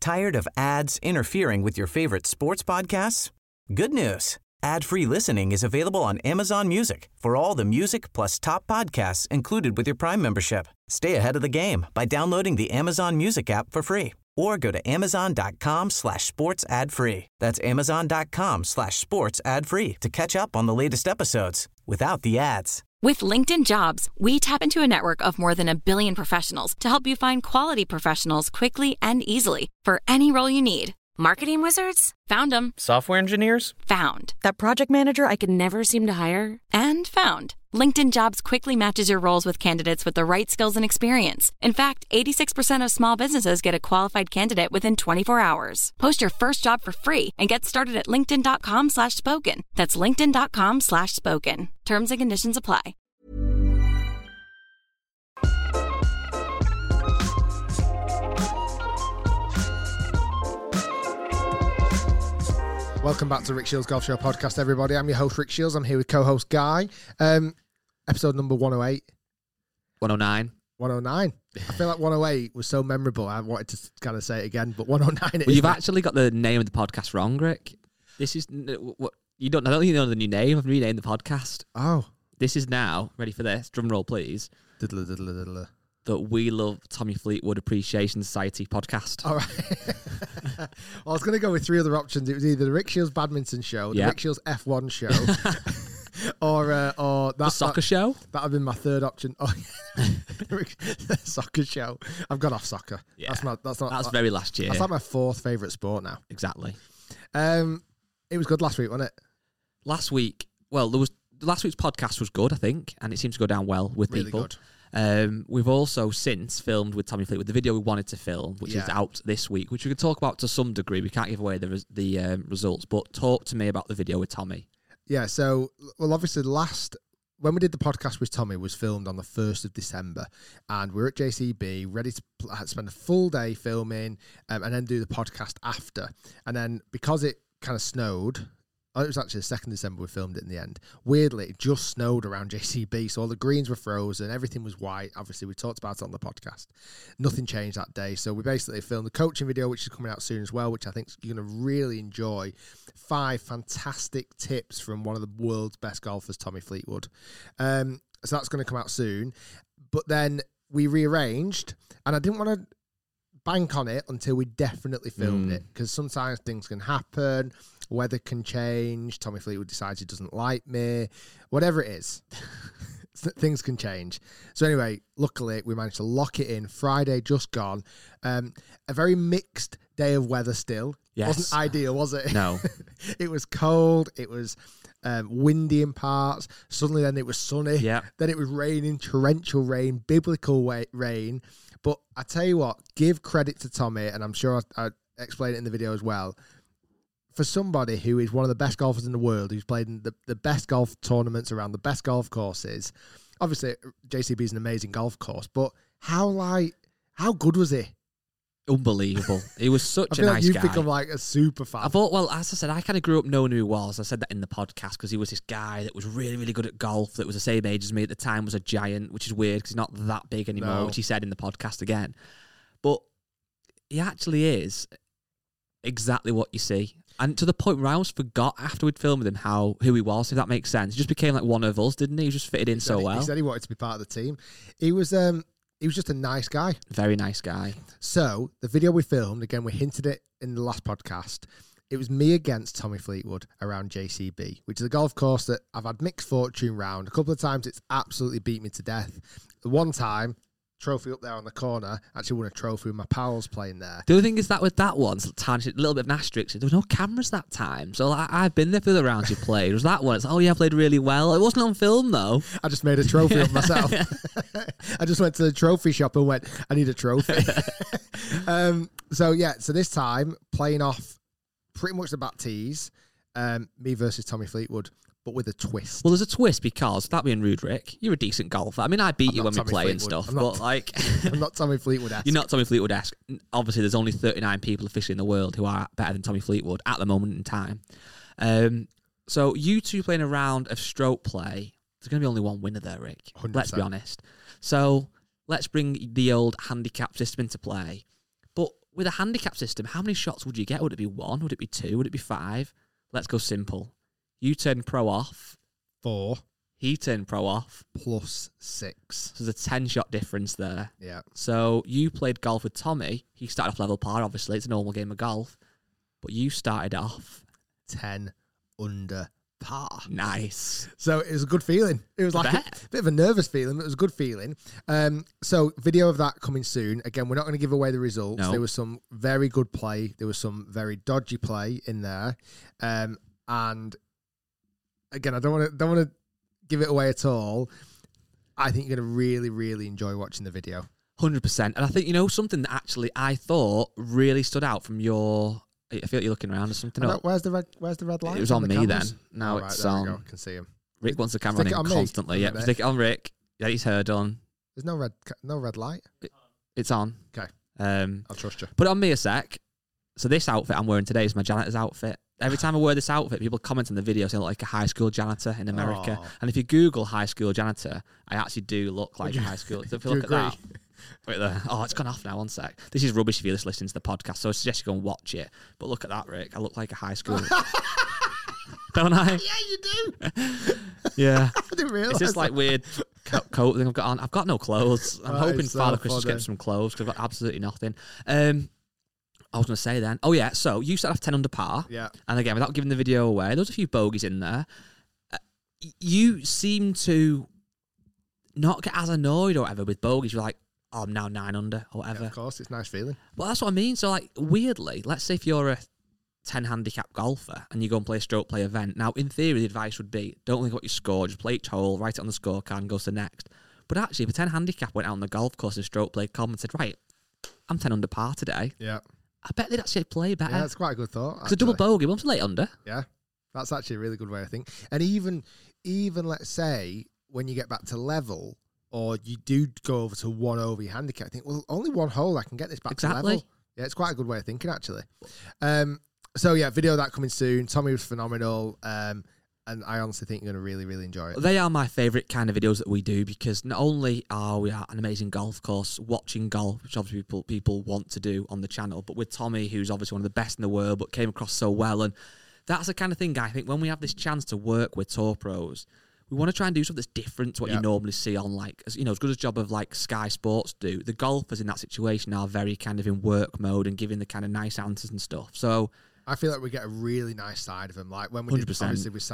Tired of ads interfering with your favorite sports podcasts? Good news. Ad-free listening is available on Amazon Music for all the music plus top podcasts included with your Prime membership. Stay ahead of the game by downloading the Amazon Music app for free or go to amazon.com/sports ad free. That's amazon.com/sports ad free to catch up on the latest episodes without the ads. With LinkedIn Jobs, we tap into a network of more than 1 billion professionals to help you find quality professionals quickly and easily for any role you need. Marketing wizards? Found them. Software engineers? Found. That project manager I could never seem to hire? And found. LinkedIn Jobs quickly matches your roles with candidates with the right skills and experience. In fact, 86% of small businesses get a qualified candidate within 24 hours. Post your first job for free and get started at linkedin.com/spoken. That's linkedin.com/spoken. Terms and conditions apply. Welcome back to Rick Shields Golf Show podcast, everybody. I'm your host, Rick Shields. I'm here with co-host Guy. Episode number 108. 109. 109. I feel like 108 was so memorable. I wanted to kind of say it again, but 109 Well, you've actually got the name of the podcast wrong, Rick. This is what you don't. I don't think you know the new name. I've renamed the podcast. Oh, this is now ready for this. Drum roll, please. Diddler, diddler, diddler. The We Love Tommy Fleetwood Appreciation Society podcast. All right. Well, I was going to go with three other options. It was either the Rick Shields Badminton Show, the Rick Shields F1 Show, or that the soccer show. That would have been my third option. Oh, soccer show. I've gone off soccer. Yeah. That's very last year. That's like my fourth favourite sport now. Exactly. It was good last week, wasn't it? Last week's podcast was good, I think, and it seemed to go down well with really people. Good. We've also since filmed with Tommy Fleetwood the video we wanted to film, which is out this week, which we could talk about to some degree. We can't give away the results, but talk to me about the video with Tommy. Yeah, so, well, obviously when we did the podcast with Tommy was filmed on the 1st of December, and we were at JCB ready to spend a full day filming and then do the podcast after. And then because it kind of snowed, it was actually the 2nd December we filmed it in the end. Weirdly, it just snowed around JCB, so all the greens were frozen, everything was white. Obviously, we talked about it on the podcast. Nothing changed that day, so we basically filmed the coaching video, which is coming out soon as well, which I think you're going to really enjoy. 5 fantastic tips from one of the world's best golfers, Tommy Fleetwood. So that's going to come out soon. But then we rearranged, and I didn't want to bank on it until we definitely filmed it, because sometimes things can happen. Weather can change. Tommy Fleetwood decides he doesn't like me. Whatever it is, things can change. So anyway, luckily, we managed to lock it in. Friday just gone. A very mixed day of weather still. Yes. Wasn't ideal, was it? No. It was cold. It was windy in parts. Suddenly then it was sunny. Yeah. Then it was raining, torrential rain, biblical rain. But I tell you what, give credit to Tommy, and I'm sure I explained it in the video as well. For somebody who is one of the best golfers in the world, who's played in the best golf tournaments around the best golf courses, obviously JCB is an amazing golf course, but how good was he? Unbelievable. He was such a nice guy. I feel like you've become like a super fan. I thought, well, as I said, I kind of grew up knowing who he was. I said that in the podcast because he was this guy that was really, really good at golf, that was the same age as me at the time, was a giant, which is weird because he's not that big anymore, which he said in the podcast again. But he actually is exactly what you see. And to the point where I almost forgot after we'd filmed with him who he was, if that makes sense. He just became like one of us, didn't he? He just fitted in so well. He said he wanted to be part of the team. He was just a nice guy. Very nice guy. So, the video we filmed, again, we hinted it in the last podcast, it was me against Tommy Fleetwood around JCB, which is a golf course that I've had mixed fortune round. A couple of times it's absolutely beat me to death. The one time, trophy up there on the corner, actually won a trophy with my pals playing there. The other thing is that with that one, a little bit of an asterisk, there was no cameras that time. So I've been there for the rounds you played. It was that one. It's, I played really well. It wasn't on film, though. I just made a trophy up myself. I just went to the trophy shop and went, I need a trophy. So this time, playing off pretty much the back tees, me versus Tommy Fleetwood, but with a twist. Well, there's a twist because, that being rude, Rick, you're a decent golfer. I mean, I beat you when we play and stuff, but like... I'm not Tommy Fleetwood-esque. You're not Tommy Fleetwood-esque. Obviously, there's only 39 people officially in the world who are better than Tommy Fleetwood at the moment in time. So you two playing a round of stroke play, there's going to be only one winner there, Rick. 100%. Let's be honest. So let's bring the old handicap system into play. But with a handicap system, how many shots would you get? Would it be 1? Would it be 2? Would it be 5? Let's go simple. You turn pro off. 4. He turned pro off. Plus 6. So there's a 10-shot difference there. Yeah. So you played golf with Tommy. He started off level par, obviously. It's a normal game of golf. But you started off 10 under par. Nice. So it was a good feeling. It was like a bit of a nervous feeling, but it was a good feeling. So video of that coming soon. Again, we're not going to give away the results. No. There was some very good play. There was some very dodgy play in there. And again, I don't want to give it away at all. I think you're going to really, really enjoy watching the video. 100%. And I think, something that actually I thought really stood out from your... I feel like you're looking around or something. Where's the red light? It was on me cameras? then. Now it's on. I can see him. Rick wants the camera on him constantly. Yeah, stick it on Rick. Yeah, he's heard on. There's no red light. It's on. Okay. I'll trust you. Put it on me a sec. So this outfit I'm wearing today is my janitor's outfit. Every time I wear this outfit, people comment on the video saying I look like a high school janitor in America. And if you Google high school janitor, I actually do look like a high school. So if you look at that. Wait there. Oh, it's gone off now. 1 sec. This is rubbish if you're just listening to the podcast, so I suggest you go and watch it. But look at that, Rick. I look like a high school. Don't I? Yeah, you do. Yeah. I didn't realise. It's just like weird coat thing I've got on. I've got no clothes. I'm hoping Father Christmas gets some clothes because I've got absolutely nothing. I was going to say then. Oh, yeah. So you started off 10 under par. Yeah. And again, without giving the video away, there was a few bogeys in there. You seem to not get as annoyed or whatever with bogeys. You're like, oh, I'm now 9 under or whatever. Yeah, of course, it's a nice feeling. Well, that's what I mean. So, like, weirdly, let's say if you're a 10 handicap golfer and you go and play a stroke play event. Now, in theory, the advice would be don't think what you score, just play each hole, write it on the scorecard and go to the next. But actually, if a 10 handicap went out on the golf course and stroke play com and said, right, I'm 10 under par today. Yeah. I bet they'd actually play better. Yeah, that's quite a good thought. Because a double bogey, one's late under. Yeah. That's actually a really good way, I think. And even let's say, when you get back to level, or you do go over to 1 over your handicap, I think, well, only 1 hole, I can get this back to level. Yeah, it's quite a good way of thinking, actually. So, yeah, video of that coming soon. Tommy was phenomenal, and I honestly think you're going to really, really enjoy it. They are my favourite kind of videos that we do because not only are we at an amazing golf course, watching golf, which obviously people want to do on the channel, but with Tommy, who's obviously one of the best in the world, but came across so well. And that's the kind of thing, I think, when we have this chance to work with tour pros, we want to try and do something that's different to what you normally see on, like, as good a job of like Sky Sports do. The golfers in that situation are very kind of in work mode and giving the kind of nice answers and stuff. So I feel like we get a really nice side of him. Like when we did obviously with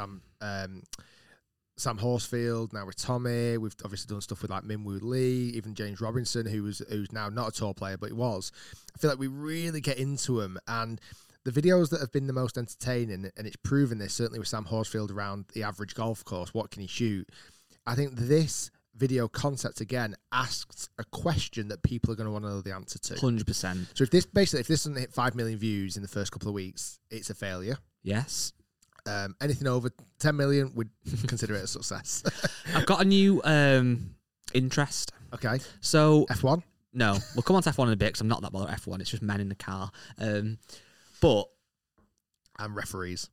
Sam Horsfield, now with Tommy, we've obviously done stuff with like Minwoo Lee, even James Robinson, who's now not a tour player, but he was. I feel like we really get into him, and the videos that have been the most entertaining, and it's proven this, certainly with Sam Horsfield around the average golf course, what can he shoot? I think this video concept, again, asks a question that people are going to want to know the answer to. 100%. So if this doesn't hit 5 million views in the first couple of weeks, it's a failure. Yes. Anything over 10 million, we'd consider it a success. I've got a new interest. Okay. So F1? No. We'll come on to F1 in a bit because I'm not that bothered F1. It's just men in the car. But and referees.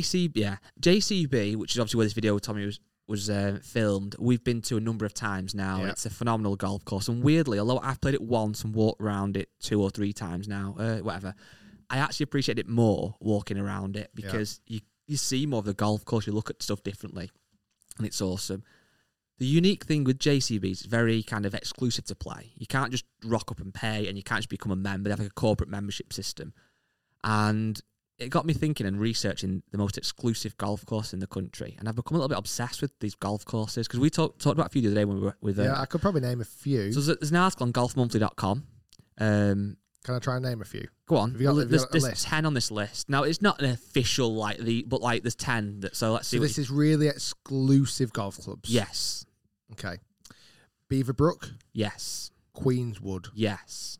JCB, which is obviously where this video with Tommy was filmed, we've been to a number of times now. Yeah. It's a phenomenal golf course. And weirdly, although I've played it once and walked around it 2 or 3 times now, whatever, I actually appreciate it more walking around it because you see more of the golf course, you look at stuff differently, and it's awesome. The unique thing with JCB is it's very kind of exclusive to play. You can't just rock up and pay, and you can't just become a member. They have like a corporate membership system. And it got me thinking and researching the most exclusive golf course in the country. And I've become a little bit obsessed with these golf courses because we talked about a few the other day when we were with... I could probably name a few. So there's an article on golfmonthly.com. Can I try and name a few? Go on. There's 10 on this list. Now, it's not an official, but there's 10. So let's see. So this is really exclusive golf clubs? Yes. Okay. Beaverbrook? Yes. Queenswood? Yes.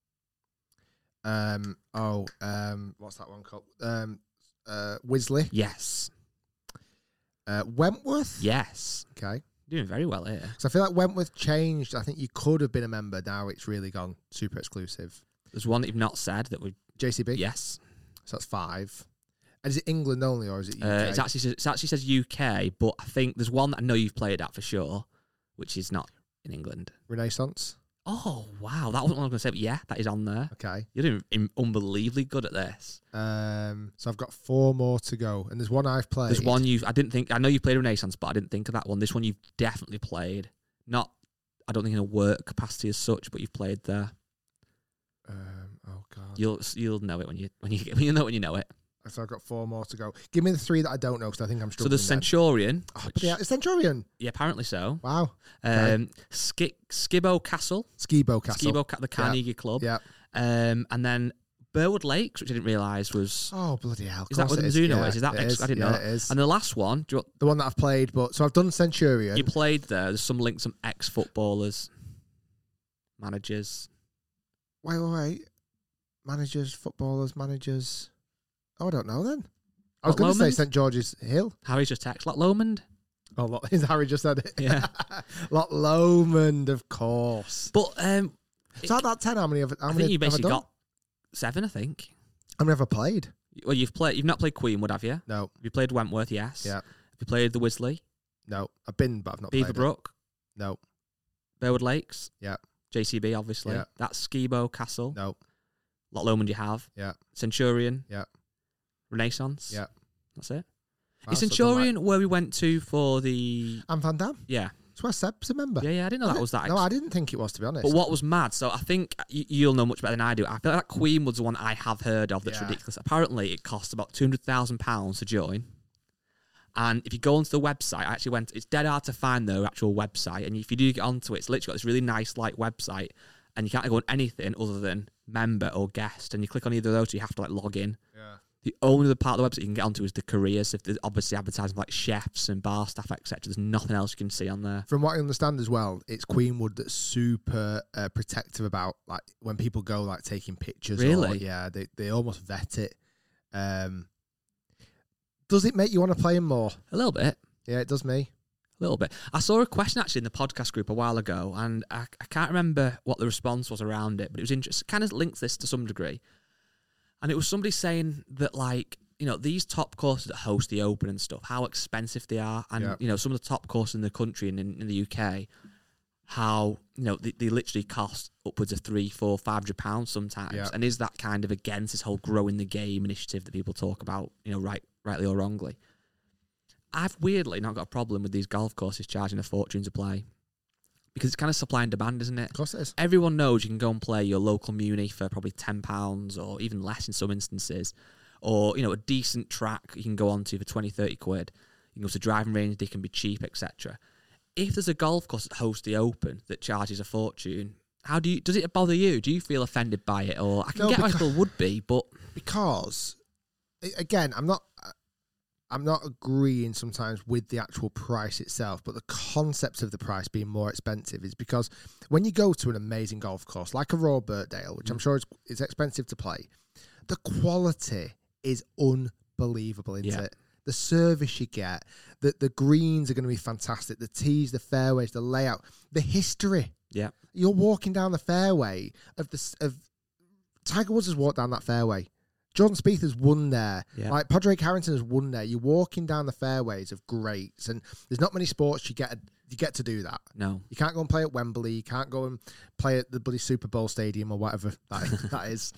What's that one called? Wisley? Yes. Wentworth? Yes. Okay. You're doing very well here. So I feel like Wentworth changed. I think you could have been a member. Now it's really gone super exclusive. There's one that you've not said that would... JCB? Yes. So that's 5. And is it England only or is it UK? It actually says UK, but I think there's one that I know you've played at for sure, which is not in England. Renaissance? Oh, wow. That wasn't what I was going to say, but yeah, that is on there. Okay. You're doing unbelievably good at this. So I've got 4 more to go, and there's one I've played. There's one I know you played Renaissance, but I didn't think of that one. This one you've definitely played. Not, I don't think in a work capacity as such, but you've played there. Oh God. You'll know it when you know it. So I've got 4 more to go. Give me the 3 that I don't know, because I think I'm struggling. So the Centurion. Oh, it's Centurion. Yeah, apparently so. Wow. Skibo Castle. The Carnegie Club. Yeah. And then Burwood Lakes, which I didn't realise was. Oh, bloody hell. Is that what the Mizuno is? Is that I didn't know that. It is. And the last one. The one that I've played, so I've done Centurion. You played there. There's some links, some ex-footballers, managers. Wait. Managers. Oh, I don't know then. I was going to say St George's Hill. Harry's just text. Lot Lomond. Oh, Harry just said it. Yeah. Lot Lomond, of course. But so out of that 10, how many I think you basically got 7, I think. How many have I played? Well, you've not played Queenwood, have you? No. Have you played Wentworth? Yes. Yeah. Have you played the Wisley? No. I've been, but I've not played Beaverbrook? No. Burwood Lakes? Yeah. JCB, obviously. Yeah. That's Skibo Castle. No. Lot Lomond you have. Yeah. Centurion. Yeah. Renaissance. Yeah. That's it. Wow, Is Centurion where we went to for the... And Van Damme? Yeah. That's where Seb's a member. Yeah, I didn't know that was that. No, I didn't think it was, to be honest. But what was mad, so I think you'll know much better than I do. I feel like Queenwood's the one I have heard of that's ridiculous. Apparently, it costs about £200,000 to join. And if you go onto the website, I actually went, it's dead hard to find their actual website. And if you do get onto it, it's literally got this really nice website. And you can't go on anything other than member or guest. And you click on either of those, so you have to log in. Yeah. The only other part of the website you can get onto is the careers. If there's obviously advertising like chefs and bar staff, etc. There's nothing else you can see on there. From what I understand as well, it's Queenwood that's super protective about when people go taking pictures. Really? They almost vet it. Does it make you want to play him more? A little bit. Yeah, it does me. A little bit. I saw a question actually in the podcast group a while ago, and I can't remember what the response was around it, but it was interesting. Kind of links this to some degree. And it was somebody saying that, these top courses that host the Open and stuff, how expensive they are. And, some of the top courses in the country and in the UK, how, they literally cost upwards of £300, £400, £500 sometimes. Yeah. And is that kind of against this whole growing the game initiative that people talk about, rightly or wrongly? I've weirdly not got a problem with these golf courses charging a fortune to play. Because it's kind of supply and demand, isn't it? Of course it is. Everyone knows you can go and play your local muni for probably £10 or even less in some instances. Or, a decent track you can go on to for 20, 30 quid. You can go to driving range, they can be cheap, etc. If there's a golf course that hosts the Open that charges a fortune, does it bother you? Do you feel offended by it? Or I can get why people would be, but... Because, again, I'm not agreeing sometimes with the actual price itself, but the concept of the price being more expensive is because when you go to an amazing golf course like a Royal Birkdale, which I'm sure is expensive to play, the quality is unbelievable, isn't it? The service you get, the greens are going to be fantastic, the tees, the fairways, the layout, the history. Yeah, you're walking down the fairway of Tiger Woods has walked down that fairway. Jordan Spieth has won there. Yeah. Padraig Harrington has won there. You're walking down the fairways of greats, and there's not many sports you get to do that. No. You can't go and play at Wembley. You can't go and play at the bloody Super Bowl Stadium or whatever that is.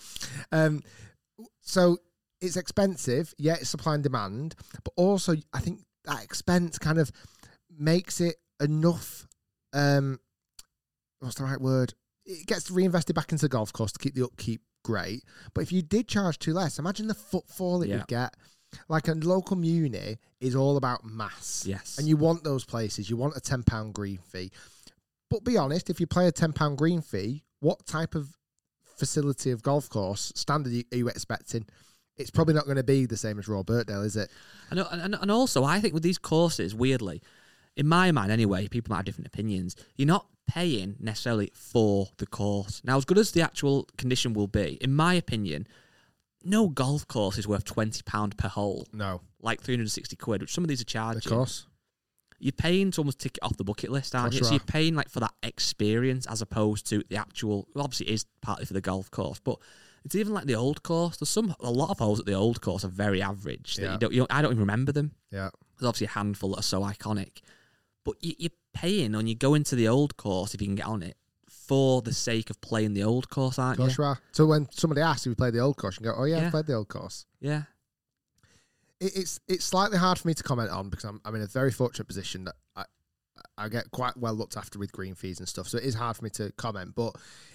So it's expensive. Yeah, it's supply and demand. But also, I think that expense kind of makes it enough... what's the right word? It gets reinvested back into the golf course to keep the upkeep great. But if you did charge too less, imagine the footfall it would get. A local muni is all about mass. Yes. And you want those places. You want a £10 green fee. But be honest, if you play a £10 green fee, what type of facility of golf course standard are you expecting? It's probably not going to be the same as Royal Birkdale, is it? And also, I think with these courses, weirdly, in my mind anyway, people might have different opinions, you're not paying necessarily for the course. Now, as good as the actual condition will be, in my opinion, no golf course is worth £20 per hole. No. 360 quid, which some of these are charging. Of course. You're paying to almost tick it off the bucket list, aren't you? So you're paying for that experience as opposed to the actual... Well, obviously it is partly for the golf course, but it's even the old course. There's a lot of holes at the old course are very average. That I don't even remember them. Yeah. There's obviously a handful that are so iconic. But you're paying when you go into the old course, if you can get on it, for the sake of playing the old course, aren't you? So when somebody asks if we played the old course, you go, oh yeah, I played the old course. Yeah. It's slightly hard for me to comment on because I'm in a very fortunate position that I get quite well looked after with green fees and stuff. So it is hard for me to comment, but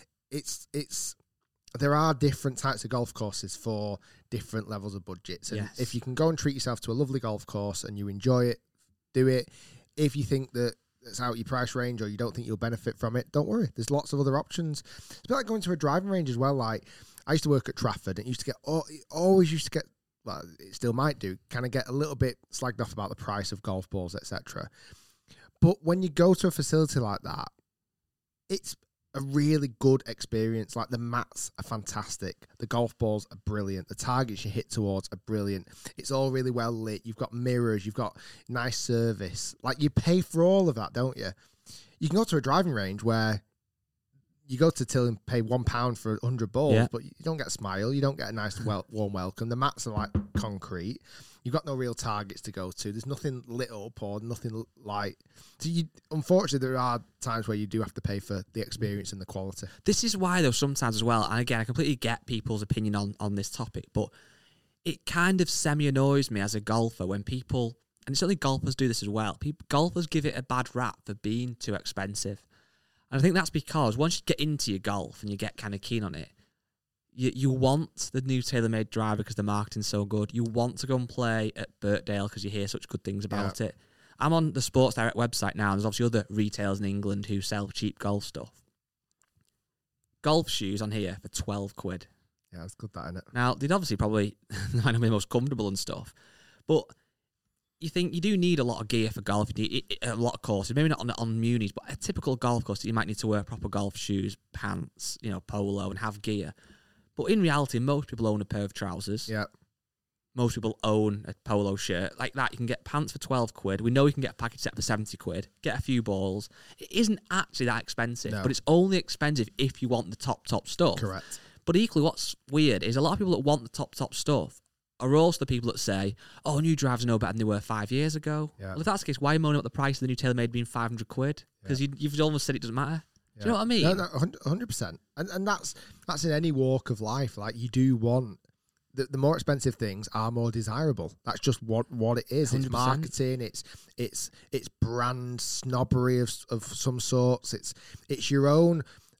there are different types of golf courses for different levels of budgets. And if you can go and treat yourself to a lovely golf course and you enjoy it, do it. If you think that it's out your price range or you don't think you'll benefit from it, don't worry. There's lots of other options. It's a bit like going to a driving range as well. Like, I used to work at Trafford and it always used to get, well, it still might do, kind of get a little bit slagged off about the price of golf balls, etc. But when you go to a facility like that, it's a really good experience. Like, the mats are fantastic. The golf balls are brilliant. The targets you hit towards are brilliant. It's all really well lit. You've got mirrors. You've got nice service. Like, you pay for all of that, don't you? You can go to a driving range where you go to Till and pay £1 for 100 balls, but you don't get a smile. You don't get a nice, warm welcome. The mats are like concrete. You've got no real targets to go to. There's nothing lit up or nothing like. So unfortunately, there are times where you do have to pay for the experience and the quality. This is why, though, sometimes as well, and again, I completely get people's opinion on this topic, but it kind of semi-annoys me as a golfer when people, and certainly golfers do this as well, golfers give it a bad rap for being too expensive. And I think that's because once you get into your golf and you get kind of keen on it, you want the new TaylorMade driver because the marketing's so good. You want to go and play at Birkdale because you hear such good things about it. I'm on the Sports Direct website now. There's obviously other retailers in England who sell cheap golf stuff. Golf shoes on here for £12. Yeah, it's good, that, isn't it? Now, they'd obviously probably might not be the most comfortable and stuff, but you think you do need a lot of gear for golf. You need a lot of courses, maybe not on munis, but a typical golf course, you might need to wear proper golf shoes, pants, polo, and have gear. But in reality, most people own a pair of trousers. Yeah. Most people own a polo shirt. Like that, you can get pants for £12. We know you can get a package set for £70. Get a few balls. It isn't actually that expensive, but it's only expensive if you want the top stuff. Correct. But equally, what's weird is a lot of people that want the top stuff are also the people that say, oh, new drivers know better than they were 5 years ago. Yeah. Well, if that's the case, why are you moaning about the price of the new TaylorMade being £500? Because you've almost said it doesn't matter. Do you know what I mean? No, 100%. And that's in any walk of life. Like, you do want the more expensive things are more desirable. That's just what it is. 100%. It's marketing. It's brand snobbery of some sorts. It's your own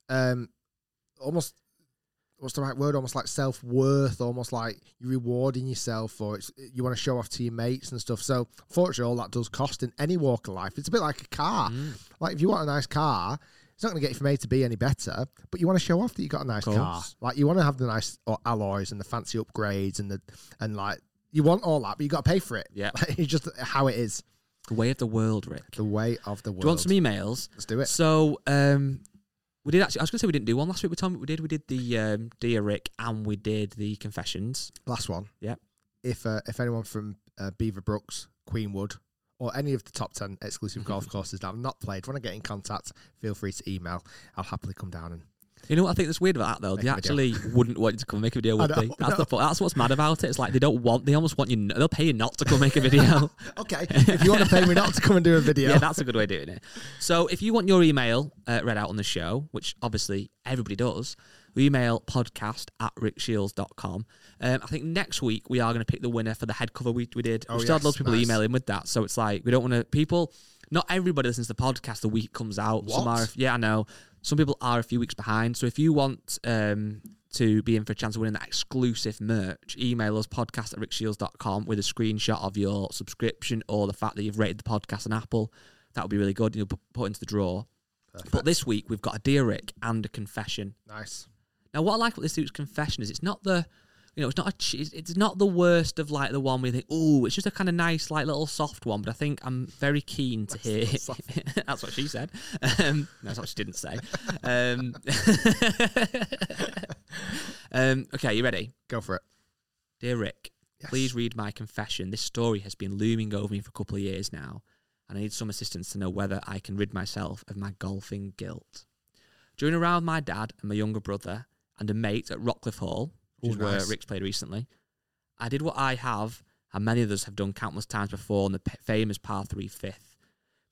almost. What's the right word? Almost like self-worth, almost like you're rewarding yourself, or you want to show off to your mates and stuff. So, fortunately, all that does cost in any walk of life. It's a bit like a car. Like, if you want a nice car, it's not going to get you from A to B any better, but you want to show off that you got a nice car. Like, you want to have the nice alloys and the fancy upgrades and like, you want all that, but you got to pay for it. Yeah. Like, it's just how it is. The way of the world, Rick. The way of the world. Do you want some emails? Let's do it. So, we did actually. I was going to say we didn't do one last week with Tom. We did the Dear Rick and we did the confessions. Last one. Yeah. If anyone from Beaverbrooks, Queenwood, or any of the top 10 exclusive golf courses that I've not played, want to get in contact, feel free to email. I'll happily come down and. You know what I think that's weird about that though? They actually wouldn't want you to come make a video, would they? That's the point. That's what's mad about it. It's like they almost want you. They'll pay you not to come make a video. Okay, if you want to pay me not to come and do a video, yeah, that's a good way of doing it. So if you want your email read out on the show, which obviously everybody does, we email podcast@rickshields.com. I think next week we are going to pick the winner for the head cover we did. We still had loads of people email in with that, so it's like we don't want to people. Not everybody listens to the podcast the week it comes out. What? Some are, I know. Some people are a few weeks behind. So if you want to be in for a chance of winning that exclusive merch, email us podcast@rickshields.com with a screenshot of your subscription or the fact that you've rated the podcast on Apple. That would be really good. You'll put into the draw. Perfect. But this week we've got a Dear Rick and a confession. Nice. Now what I like about this week's confession is it's not the... it's not the worst of like the one where you think, oh, it's just a kind of nice, like little soft one. But I think I'm very keen to hear. That's what she said. That's what she didn't say. Okay, you ready? Go for it. Dear Rick, please read my confession. This story has been looming over me for a couple of years now, and I need some assistance to know whether I can rid myself of my golfing guilt. During a round with my dad and my younger brother and a mate at Rockcliffe Hall, which is where Rick's played recently, I did what I have and many others have done countless times before on the famous par 3 fifth.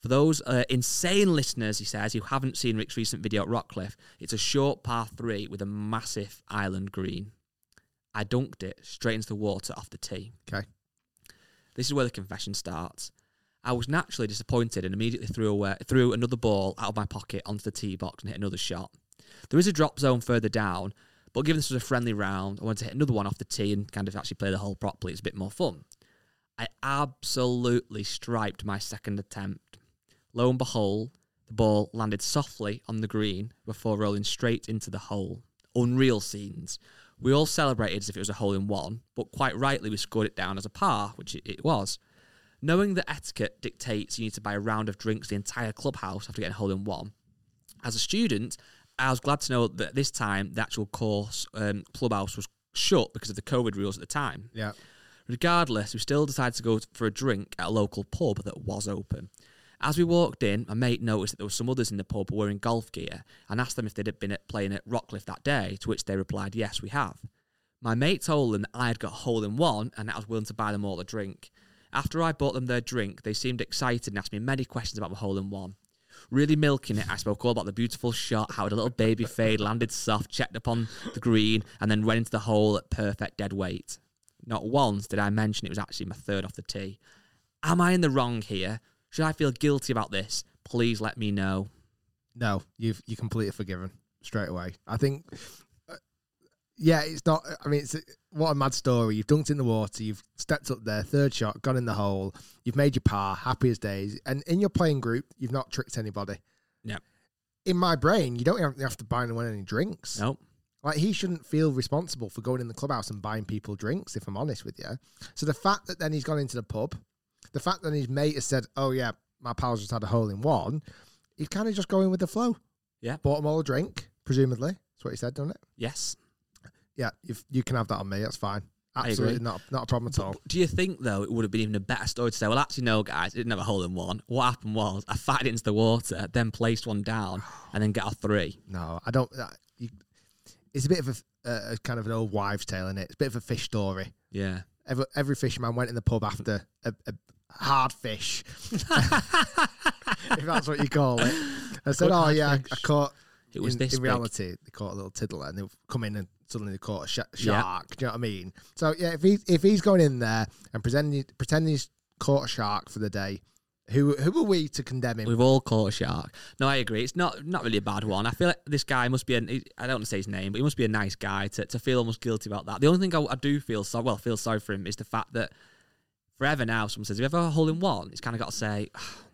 For those insane listeners, he says, who haven't seen Rick's recent video at Rockcliffe, it's a short par 3 with a massive island green. I dunked it straight into the water off the tee. Okay. This is where the confession starts. I was naturally disappointed and immediately threw another ball out of my pocket onto the tee box and hit another shot. There is a drop zone further down, but given this was a friendly round, I wanted to hit another one off the tee and kind of actually play the hole properly. It's a bit more fun. I absolutely striped my second attempt. Lo and behold, the ball landed softly on the green before rolling straight into the hole. Unreal scenes. We all celebrated as if it was a hole-in-one, but quite rightly we scored it down as a par, which it was. Knowing that etiquette dictates you need to buy a round of drinks the entire clubhouse after getting a hole-in-one, as a student, I was glad to know that this time the actual course clubhouse was shut because of the COVID rules at the time. Yeah. Regardless, we still decided to go for a drink at a local pub that was open. As we walked in, my mate noticed that there were some others in the pub wearing golf gear and asked them if they'd been playing at Rockcliffe that day, to which they replied, yes, we have. My mate told them that I had got a hole-in-one and that I was willing to buy them all a drink. After I bought them their drink, they seemed excited and asked me many questions about my hole-in-one. Really milking it, I spoke all about the beautiful shot, how it had a little baby fade, landed soft, checked upon the green, and then went into the hole at perfect dead weight. Not once did I mention it was actually my third off the tee. Am I in the wrong here? Should I feel guilty about this? Please let me know. No, you're completely forgiven straight away. I think, it's not. I mean, what a mad story. You've dunked in the water. You've stepped up there, third shot, gone in the hole. You've made your par, happy as days. And in your playing group, you've not tricked anybody. Yeah. In my brain, you don't have to buy anyone any drinks. Nope. Like, he shouldn't feel responsible for going in the clubhouse and buying people drinks, if I'm honest with you. So the fact that then he's gone into the pub, the fact that his mate has said, oh, yeah, my pal's just had a hole-in-one, he's kind of just going with the flow. Yeah. Bought them all a drink, presumably. That's what he said, doesn't it? Yes. Yeah, you can have that on me. That's fine. Absolutely not a problem at all. Do you think, though, it would have been even a better story to say, well, actually, no, guys, it didn't have a hole-in-one. What happened was I fired it into the water, then placed one down, and then got a 3. No, I don't. It's a bit of a kind of an old wives' tale, isn't it? It's a bit of a fish story. Yeah. Every fisherman went in the pub after a hard fish, if that's what you call it. I said, "Oh yeah, I caught." It was this. In reality, they caught a little tiddler, and they come in and suddenly they caught a shark. Yeah. Do you know what I mean? So yeah, if he's going in there and pretending he's caught a shark for the day, who are we to condemn him? We've all caught a shark. No, I agree. It's not really a bad one. I feel like this guy must be I don't want to say his name, but he must be a nice guy to feel almost guilty about that. The only thing I do feel sorry for him is the fact that forever now, someone says, have you ever a hole-in-one? He's kind of got to say,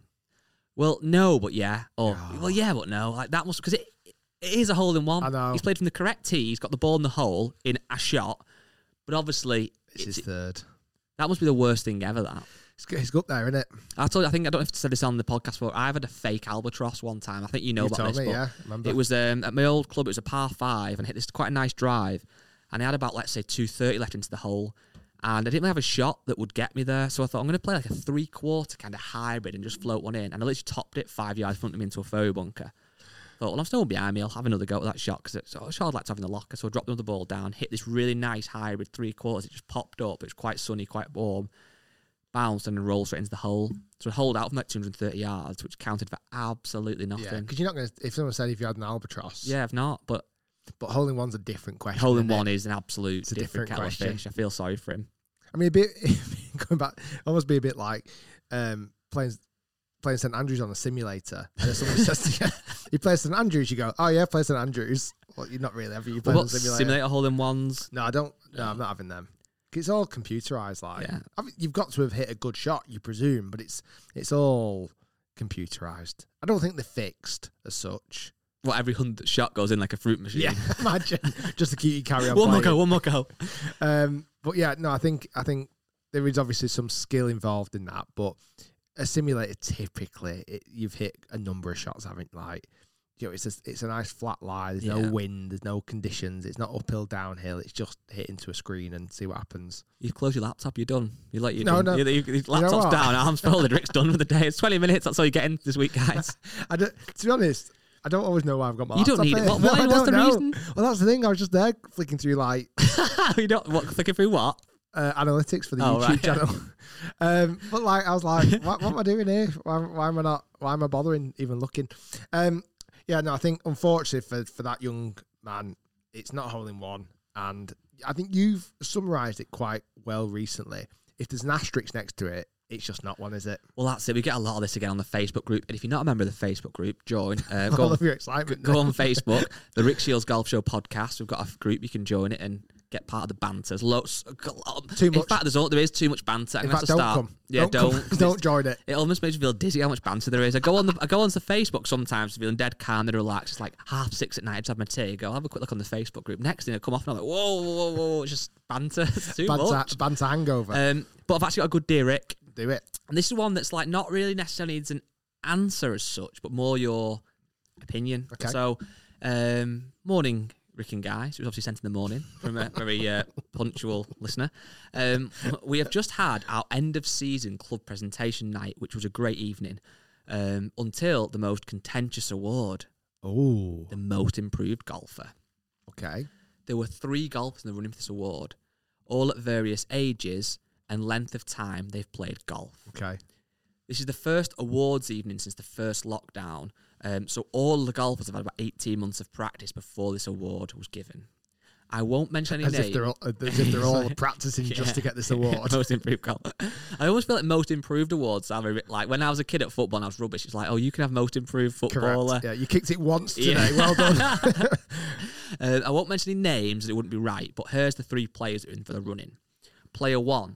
well, no, but yeah. Or, well, yeah, but no. Like that must, because it is a hole-in-one. I know. He's played from the correct tee. He's got the ball in the hole in a shot. But obviously... It's his third. That must be the worst thing ever, that. It's up there, isn't it? I don't know if I said this on the podcast before. I've had a fake albatross one time. I think you know about this. Yeah, remember. It was at my old club. It was a par 5 and hit this quite a nice drive. And I had about, let's say, 230 left into the hole. And I didn't really have a shot that would get me there. So I thought, I'm going to play like a 3/4 kind of hybrid and just float one in. And I literally topped it 5 yards in front of me into a fairy bunker. Thought, well, I'm still behind me. I'll have another go at that shot because it's a shot I'd like to have in the locker. So I dropped another ball down, hit this really nice hybrid 3/4. It just popped up. It was quite sunny, quite warm. Bounced and then rolled straight into the hole. So I holed out from like 230 yards, which counted for absolutely nothing. Yeah, because you're not going to, if someone said if you had an albatross. Yeah, I've not, but hole-in-one's a different question. Hole-in-one is an absolute different kettle of fish. I feel sorry for him. I mean, a bit, going back, almost be a bit like playing St Andrews on a simulator. And if someone says to you, you play St Andrews, you go, oh yeah, play St Andrews. Well, you're not really, have you? Played on a simulator hole-in-ones? No, I don't. No, I'm not having them. It's all computerized. Like, yeah. You've got to have hit a good shot, you presume, but it's all computerized. I don't think they're fixed as such. Well, every 100 shot goes in like a fruit machine. Yeah, imagine just to keep you carry on. One more go. But yeah, no, I think there is obviously some skill involved in that. But a simulator, typically, you've hit a number of shots, haven't like. You know, it's a nice flat lie. There's no wind. There's no conditions. It's not uphill, downhill. It's just hit into a screen and see what happens. You close your laptop, you're done. Your laptop's down. Arms folded. Rick's done for the day. It's 20 minutes. That's all you're getting this week, guys. To be honest, I don't always know why I've got my laptop. You don't need it. What's the reason? Well, that's the thing. I was just there flicking through like... Flicking through what? analytics for the YouTube channel. But like, I was like, what am I doing here? Why am I bothering even looking? Yeah, no, I think unfortunately for that young man, it's not a hole in one. And I think you've summarised it quite well recently. If there's an asterisk next to it, it's just not one, is it? Well, that's it. We get a lot of this again on the Facebook group. And if you're not a member of the Facebook group, join. Go on, your excitement. Go on Facebook, the Rick Shields Golf Show podcast. We've got a group. You can join it and get part of the banter. There's loads. Too much. In fact, there is too much banter. In fact, don't come. Yeah, don't join it. It almost makes me feel dizzy how much banter there is. I go onto Facebook sometimes feeling dead calm and relaxed. It's like 6:30 at night. I just have my tea. Go have a quick look on the Facebook group. Next thing I come off and I'm like, whoa. It's just banter. It's too much. Banter hangover. But I've actually got a good deal, Rick. Do it. And this is one that's like not really necessarily needs an answer as such, but more your opinion. Okay. So, morning, Rick and Guy. So it was obviously sent in the morning from a very punctual listener. We have just had our end of season club presentation night, which was a great evening, until the most contentious award. Oh. The most improved golfer. Okay. There were 3 golfers in the running for this award, all at various ages and length of time they've played golf. Okay. This is the first awards evening since the first lockdown. So all the golfers have had about 18 months of practice before this award was given. I won't mention any names. As if they're all practicing just to get this award. Most improved golf. I always feel like most improved awards are a bit like when I was a kid at football and I was rubbish. It's like, oh, you can have most improved footballer. Correct. Yeah, you kicked it once today. Well done. I won't mention any names, and it wouldn't be right. But here's the 3 players that are in for the running. Player 1.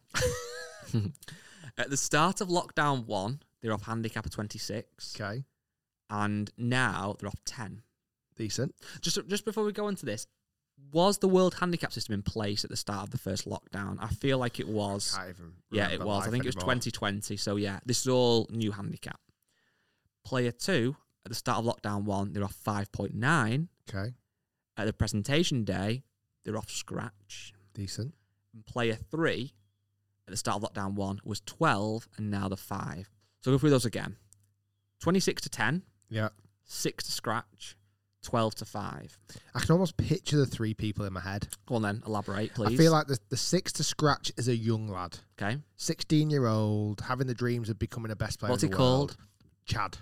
At the start of lockdown 1, they're off handicap of 26. Okay. And now they're off 10. Decent. Just before we go into this, was the world handicap system in place at the start of the first lockdown? I feel like it was. Yeah, it was. I think it was 2020. So yeah, this is all new handicap. Player 2, at the start of lockdown 1, they're off 5.9. Okay. At the presentation day, they're off scratch. Decent. And player 3, at the start of lockdown 1, was 12, and now they're 5. So go through those again. 26 to 10. Yeah. 6 to scratch. 12 to 5. I can almost picture the 3 people in my head. Go on then, elaborate, please. I feel like the 6 to scratch is a young lad. Okay. 16-year-old, having the dreams of becoming a best player What's in the it world. called? Chad.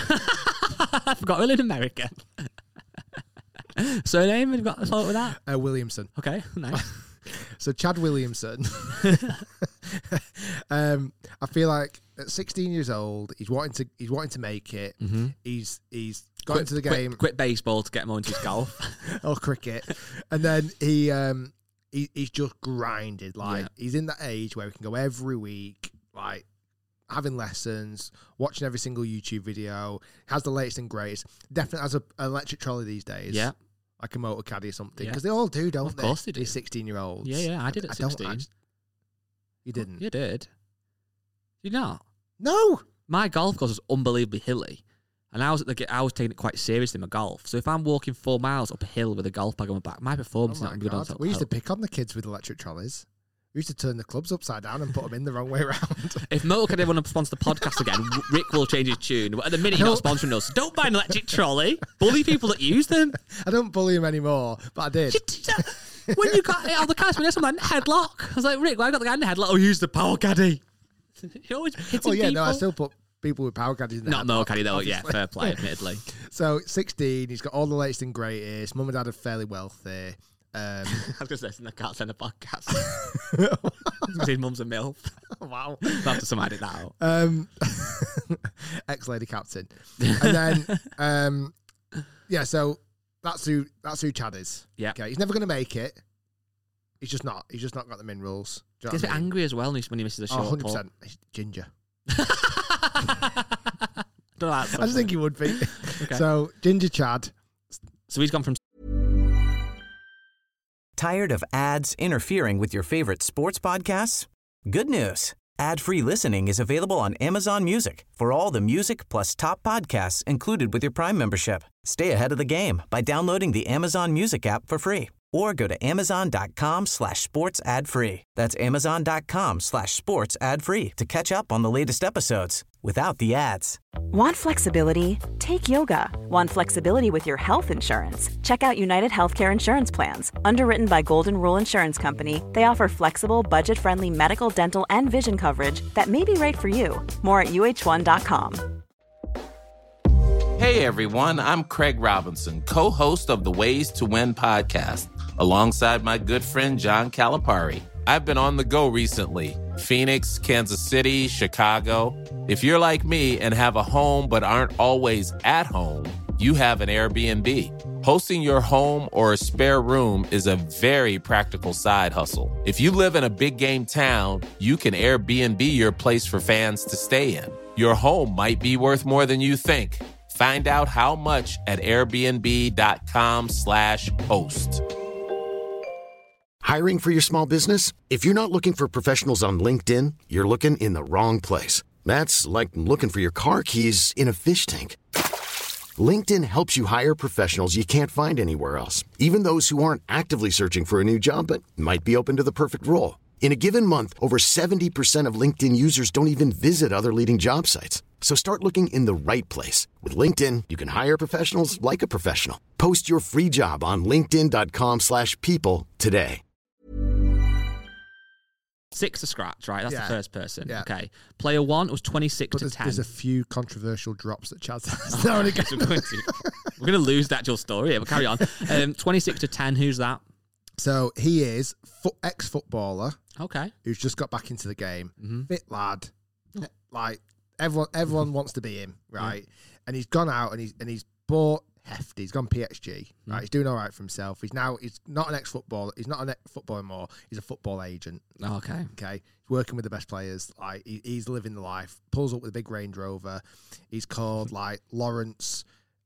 I forgot we're in America. Surname, have you got a thought with that? Williamson. Okay, nice. So Chad Williamson. I feel like at 16 years old, he's wanting to make it. Mm-hmm. He's got into the game. Quit baseball to get more into his golf. Or cricket. And then he's just grinded. Like he's in that age where we can go every week, like having lessons, watching every single YouTube video, has the latest and greatest. Definitely has an electric trolley these days. Yeah. Like a motor caddy or something. Because they all do, don't they? Of course they do. These 16-year-olds. Yeah, I did at 16. You didn't? You did. Did you not? No! My golf course was unbelievably hilly. And I was taking it quite seriously in my golf. So if I'm walking 4 miles up a hill with a golf bag on my back, my performance is not good on top. We used to pick on the kids with electric trolleys. We used to turn the clubs upside down and put them in the wrong way around. If Motorcade ever want to sponsor the podcast again, Rick will change his tune. But at the minute, he's not sponsoring us. Don't buy an electric trolley. Bully people that use them. I don't bully him anymore, but I did. When you got out of the car, I'm like, headlock. I was like, Rick, why have I got the guy in the headlock? Oh, use the power caddy. You're always hitting people. No, I still put people with power caddies in the Not Motor Caddy, though. Yeah, fair play, admittedly. So, 16, he's got all the latest and greatest. Mum and dad are fairly wealthy. I was going to say, I can't send a podcast. His mum's a MILF. Wow. I'll have to somehow edit that out. Ex-lady captain. And then, so that's who Chad is. Yeah. Okay, he's never going to make it. He's just not got the minerals. He gets a bit angry as well when he misses a short 100%. He's ginger. I just think he would be. Okay. So, Ginger Chad. So he's gone from... Tired of ads interfering with your favorite sports podcasts? Good news. Ad-free listening is available on Amazon Music for all the music plus top podcasts included with your Prime membership. Stay ahead of the game by downloading the Amazon Music app for free or go to amazon.com/sports ad free. That's amazon.com/sports ad free to catch up on the latest episodes without the ads. Want flexibility? Take yoga. Want flexibility with your health insurance? Check out United Healthcare Insurance Plans. Underwritten by Golden Rule Insurance Company, they offer flexible, budget-friendly medical, dental, and vision coverage that may be right for you. More at uh1.com. Hey everyone, I'm Craig Robinson, co-host of the Ways to Win podcast, alongside my good friend John Calipari. I've been on the go recently. Phoenix, Kansas City, Chicago. If you're like me and have a home but aren't always at home, you have an Airbnb. Hosting your home or a spare room is a very practical side hustle. If you live in a big game town, you can Airbnb your place for fans to stay in. Your home might be worth more than you think. Find out how much at airbnb.com/host. Hiring for your small business? If you're not looking for professionals on LinkedIn, you're looking in the wrong place. That's like looking for your car keys in a fish tank. LinkedIn helps you hire professionals you can't find anywhere else, even those who aren't actively searching for a new job but might be open to the perfect role. In a given month, over 70% of LinkedIn users don't even visit other leading job sites. So start looking in the right place. With LinkedIn, you can hire professionals like a professional. Post your free job on linkedin.com/people today. 6 to scratch, right? That's the first person. Yeah. Okay. Player 1 was 26 to 10. There's a few controversial drops that Chad's We're going to lose the actual story, but carry on. 26 to 10, who's that? So he is ex-footballer. Okay. Who's just got back into the game. Fit lad. Like, everyone wants to be him, right? Yeah. And he's gone out and he's bought hefty. He's gone PXG, right? He's doing all right for himself. He's not an ex-footballer. He's not an ex-footballer anymore. He's a football agent. Okay. He's working with the best players. Like, he's living the life. Pulls up with a big Range Rover. He's called like Lawrence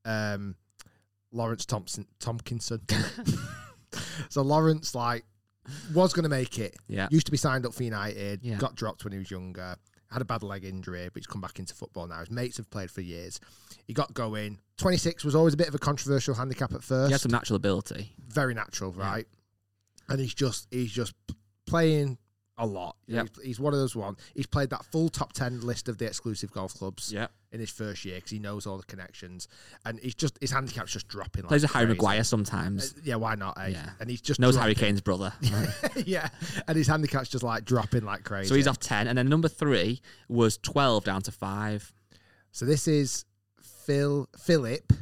Tompkinson. So Lawrence was going to make it. Yeah. Used to be signed up for United. Yeah. Got dropped when he was younger. Had a bad leg injury, but he's come back into football now. His mates have played for years. He got going. 26 was always a bit of a controversial handicap at first. He had some natural ability. Very natural, right? And he's just playing a lot. Yep. He's one of those ones. He's played that full top 10 list of the exclusive golf clubs in his first year because he knows all the connections. And his handicap's just dropping. Plays with Harry Maguire sometimes. Yeah, why not? Yeah. And he's just knows dropping. Harry Kane's brother. Yeah. And his handicap's just like dropping like crazy. So he's off 10. And then number 3 was 12 down to 5. So this is Philip.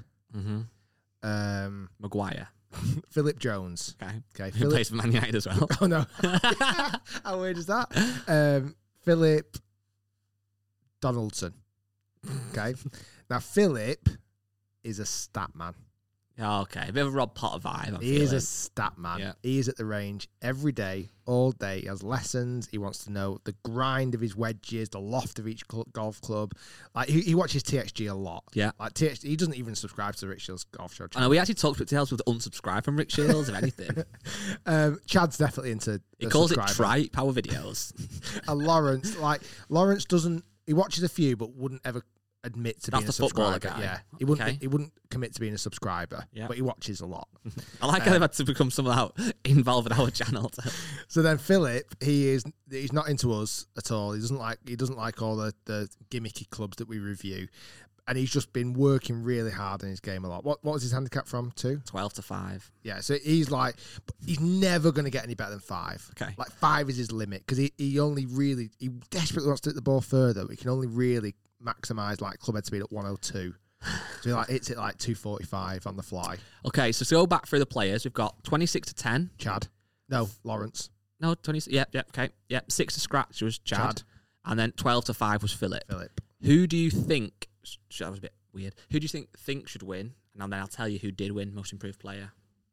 Maguire. Philip Jones. Okay. Who plays for Man United as well. Oh, no. How weird is that? Philip Donaldson. Okay. Now, Philip is a stat man. Okay. A bit of a Rob Potter vibe. He is a stat man. Yeah. He is at the range every day, all day. He has lessons. He wants to know the grind of his wedges, the loft of each golf club. Like he watches TXG a lot. Yeah. Like TXG, he doesn't even subscribe to the Rick Shields Golf Show channel. I know, we actually talked about Tales with unsubscribe from Rick Shields, if anything. Chad's definitely into He calls it tripe, power videos. And Lawrence doesn't, he watches a few, but wouldn't ever admit to being a subscriber. Guy. Yeah, he wouldn't commit to being a subscriber. Yeah. But he watches a lot. I like how they've had to become somehow involved in our channel. So then Philip, he's not into us at all. He doesn't like all the gimmicky clubs that we review, and he's just been working really hard in his game a lot. What was his handicap from 12 to 5. Yeah, so he's never going to get any better than 5. Okay, like 5 is his limit because he desperately wants to hit the ball further, but he can only really maximise like club head speed at 102. So he hits it like 245 on the fly. Okay, so to go back through the players, we've got 26 to 10. Chad. No, Lawrence. No, 20. Yeah, okay. Yeah, 6 to scratch was Chad. And then 12 to 5 was Philip. Who do you think, that was a bit weird, who do you think should win? And then I'll tell you who did win most improved player.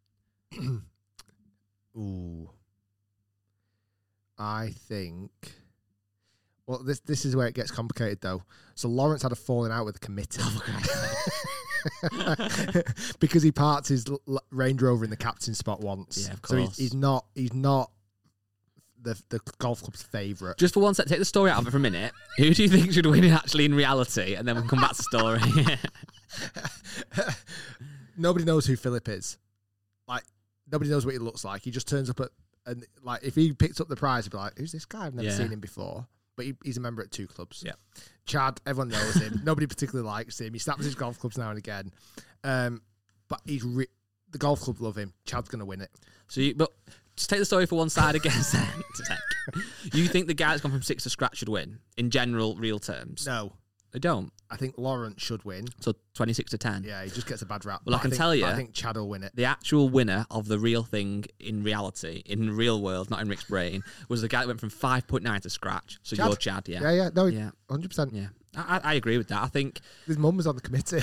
Ooh. I think... Well, this is where it gets complicated, though. So Lawrence had a falling out with the committee because he parked his Range Rover in the captain's spot once. Yeah, of course. So he's not the golf club's favourite. Just for one sec, take the story out of it for a minute. Who do you think should win actually in reality? And then we'll come back to the story. Nobody knows who Philip is. Like, nobody knows what he looks like. He just turns up and like if he picked up the prize, he'd be like, "Who's this guy? I've never seen him before." But he's a member at 2 clubs. Yeah. Chad, everyone knows him. Nobody particularly likes him. He snaps his golf clubs now and again. But the golf club love him. Chad's going to win it. But just take the story for one side again. You think the guy that's gone from 6 to scratch should win in general, real terms? No. I don't. I think Lawrence should win. So 26 to 10. Yeah, he just gets a bad rap. Well, I tell you, I think Chad will win it. The actual winner of the real thing in reality, in real world, not in Rick's brain, was the guy that went from 5.9 to scratch. So Chad? you're Chad, yeah. Yeah, no, yeah, 100%. Yeah, I agree with that. I think his mum was on the committee.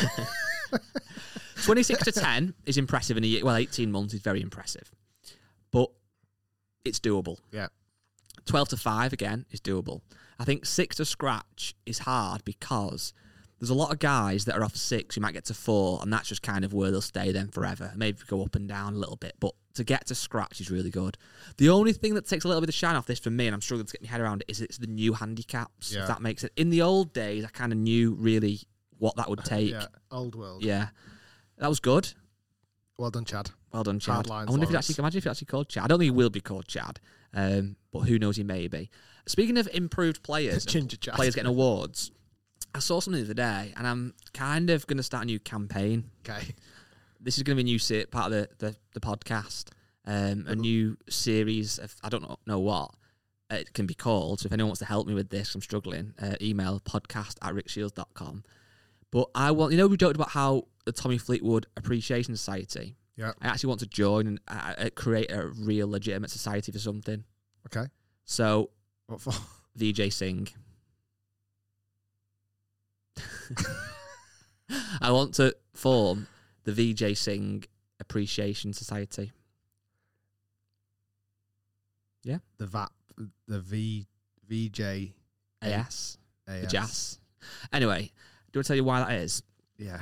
26 to 10 is impressive in a year. Well, 18 months is very impressive, but it's doable. Yeah. 12 to 5 again is doable. I think 6 to scratch is hard because there's a lot of guys that are off 6 who might get to 4, and that's just kind of where they'll stay then forever. Maybe go up and down a little bit, but to get to scratch is really good. The only thing that takes a little bit of shine off this for me, and I'm struggling to get my head around it, is it's the new handicaps, if that makes it. In the old days, I kind of knew really what that would take. Yeah, old world. Yeah. That was good. Well done, Chad. Well done, Chad. Hard lines, I wonder if it's actually called Chad. I don't think he will be called Chad, but who knows, he may be. Speaking of improved players, Ginger Chad. Players getting awards, I saw something the other day, and I'm kind of going to start a new campaign. Okay. This is going to be a new part of the podcast, a new series of, I don't know what it can be called. So if anyone wants to help me with this, I'm struggling, email podcast@rickshields.com. But I want, we talked about how the Tommy Fleetwood Appreciation Society. Yeah. I actually want to join and create a real legitimate society for something. Okay. So, what for? VJ Singh. I want to form the VJ Singh Appreciation Society. Yeah. The VJ AS. The JAS. Anyway, do I tell you why that is? Yeah.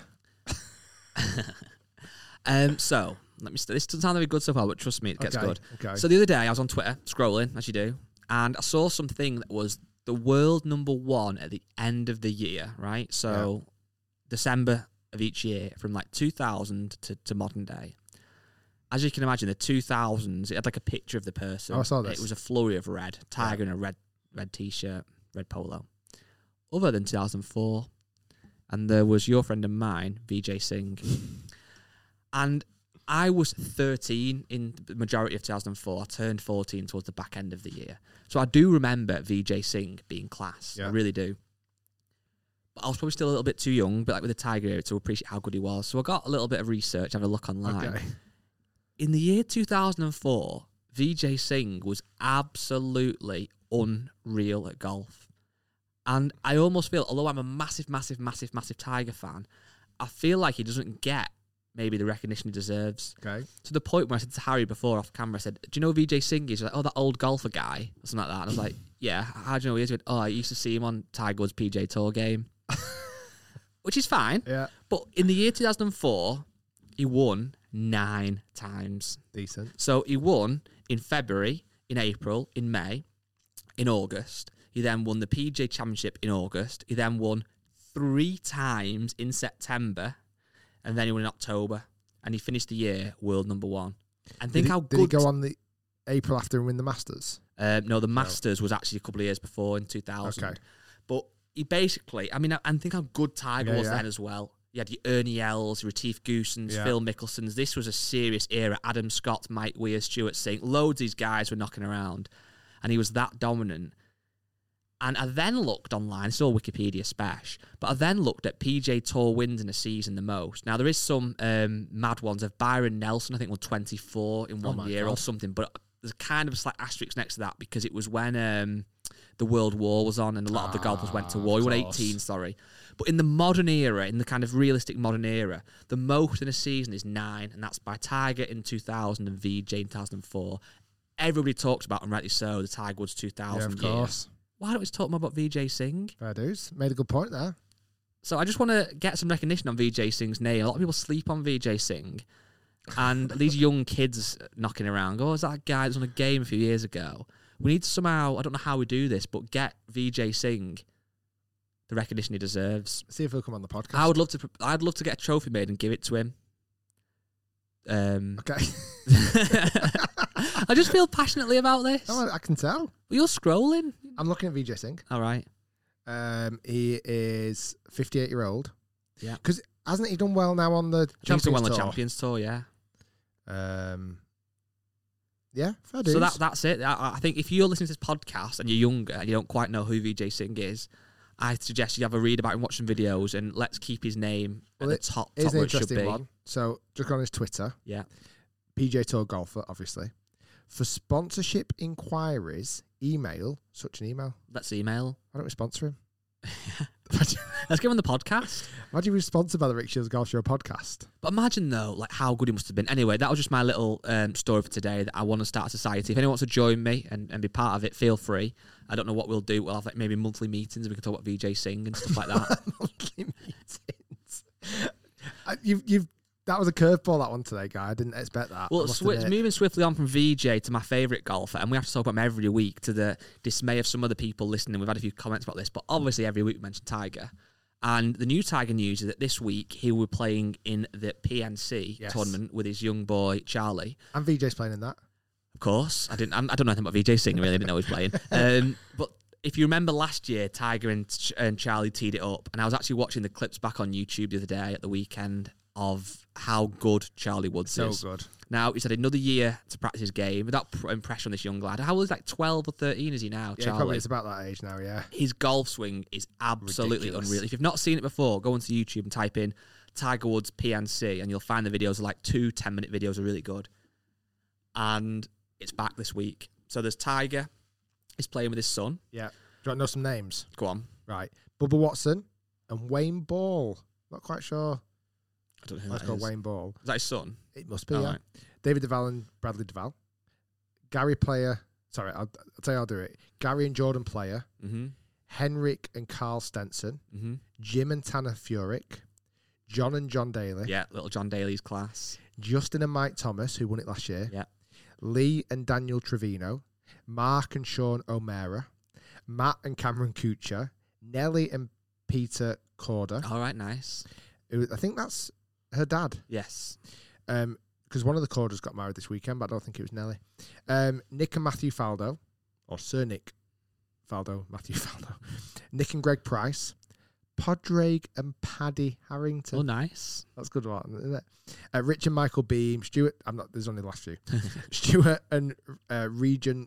So let me. This doesn't sound very good so far, but trust me, it gets good. Okay. So the other day, I was on Twitter scrolling, as you do, and I saw something that was the world #1 at the end of the year. Right. So December of each year, from like 2000 to modern day. As you can imagine, the 2000s, it had like a picture of the person. Oh, I saw this. It was a flurry of red, tiger in a red t-shirt, red polo. Other than 2004, and there was your friend and mine, VJ Singh. And I was 13 in the majority of 2004. I turned 14 towards the back end of the year. So I do remember VJ Singh being class. I really do. But I was probably still a little bit too young, but like with the Tiger era, to appreciate how good he was. So I got a little bit of research, have a look online. Okay. In the year 2004, VJ Singh was absolutely unreal at golf. And I almost feel, although I'm a massive Tiger fan, I feel like he doesn't get maybe the recognition he deserves. Okay. To the point where I said to Harry before off camera, I said, do you know who VJ Singh is? He's like, oh, that old golfer guy, or something like that. And I was like, yeah, how do you know who he is? He went, oh, I used to see him on Tiger Woods' PGA Tour game. Which is fine. Yeah. But in the year 2004, he won 9 times. Decent. So he won in February, in April, in May, in August. He then won the PGA Championship in August. He then won 3 times in September. And then he won in October. And he finished the year world #1. And think how good... Did he go on the April after and win the Masters? No, the Masters was actually a couple of years before, in 2000. Okay. But he basically... I mean, and think how good Tiger was then as well. You had your Ernie Els, your Retief Goosens, Phil Mickelsons. This was a serious era. Adam Scott, Mike Weir, Stuart Singh. Loads of these guys were knocking around. And he was that dominant. And I then looked online, it's all Wikipedia spash, but I then looked at PGA Tour wins in a season the most. Now, there is some mad ones of Byron Nelson, I think won 24 in one year or something, but there's kind of a slight asterisk next to that because it was when the World War was on and a lot of the golfers went to war. He won 18, sorry. But in the modern era, in the kind of realistic modern era, the most in a season is 9, and that's by Tiger in 2000 and VJ in 2004. Everybody talks about, and rightly so, the Tiger Woods 2000 year. Of course. Why don't we talk more about VJ Singh? Fair dues. Made a good point there. So I just want to get some recognition on VJ Singh's name. A lot of people sleep on VJ Singh. And these young kids knocking around, is that guy that was on a game a few years ago? We need to somehow, I don't know how we do this, but get VJ Singh the recognition he deserves. See if he'll come on the podcast. I'd love to get a trophy made and give it to him. Okay. I just feel passionately about this. Oh, I can tell. You're scrolling. I'm looking at Vijay Singh. All right. He is 58-year-old. Yeah. Because hasn't he done well now on the Champions Tour? On the Champions Tour, yeah. Yeah, fair dues. So that's it. I think if you're listening to this podcast and you're younger and you don't quite know who Vijay Singh is, I suggest you have a read about him, watch some videos, and let's keep his name at the top where it should be. It's an interesting one. So, just on his Twitter. Yeah. PGA Tour golfer, obviously. For sponsorship inquiries, email such an email. Let's email. Why don't we sponsor him? Let's give him the podcast. Imagine we were sponsored by the Rick Shields Golf Show podcast. But imagine though, like how good he must have been. Anyway, that was just my little story for today. That I want to start a society. If anyone wants to join me and be part of it, feel free. I don't know what we'll do. We'll have like maybe monthly meetings. We can talk about Vijay Singh and stuff like that. Monthly meetings. That was a curveball, that one today, guy. I didn't expect that. Well, moving swiftly on from VJ to my favourite golfer, and we have to talk about him every week to the dismay of some other people listening. We've had a few comments about this, but obviously every week we mention Tiger. And the new Tiger news is that this week he will be playing in the PNC tournament with his young boy, Charlie. And VJ's playing in that. Of course. I don't know anything about VJ Singh, really. I didn't know he was playing. But if you remember last year, Tiger and Charlie teed it up, and I was actually watching the clips back on YouTube the other day at the weekend of how good Charlie Woods is. So good. Now, he's had another year to practice his game without impression on this young lad. How old is he? Like 12 or 13 is he now, yeah, Charlie? Probably it's about that age now, yeah. His golf swing is absolutely ridiculous. Unreal. If you've not seen it before, go onto YouTube and type in Tiger Woods PNC and you'll find the videos. Like 2 10-minute videos are really good. And it's back this week. So there's Tiger. He's playing with his son. Yeah. Do you want to know some names? Go on. Right. Bubba Watson and Wayne Ball. Not quite sure. I don't know who Let's go Wayne Ball. Is that his son? It must be, yeah. Right. David Duval and Bradley Duval. Gary Player. Sorry, I'll tell you I'll do it. Gary and Jordan Player. Mm-hmm. Henrik and Carl Stenson. Mm-hmm. Jim and Tanner Furyk. John and John Daly. Yeah, little John Daly's class. Justin and Mike Thomas, who won it last year. Yeah. Lee and Daniel Trevino. Mark and Sean O'Mara. Matt and Cameron Kuchar. Nelly and Peter Corder. All right, nice. I think that's her dad. Yes. Because one of the Corders got married this weekend, but I don't think it was Nelly. Nick and Matthew Faldo, or Sir Nick Faldo, Matthew Faldo. Nick and Greg Price. Padraig and Paddy Harrington. Oh, nice. That's a good one, isn't it? Rich and Michael Beam. Stuart, there's only the last few. Stuart and Regent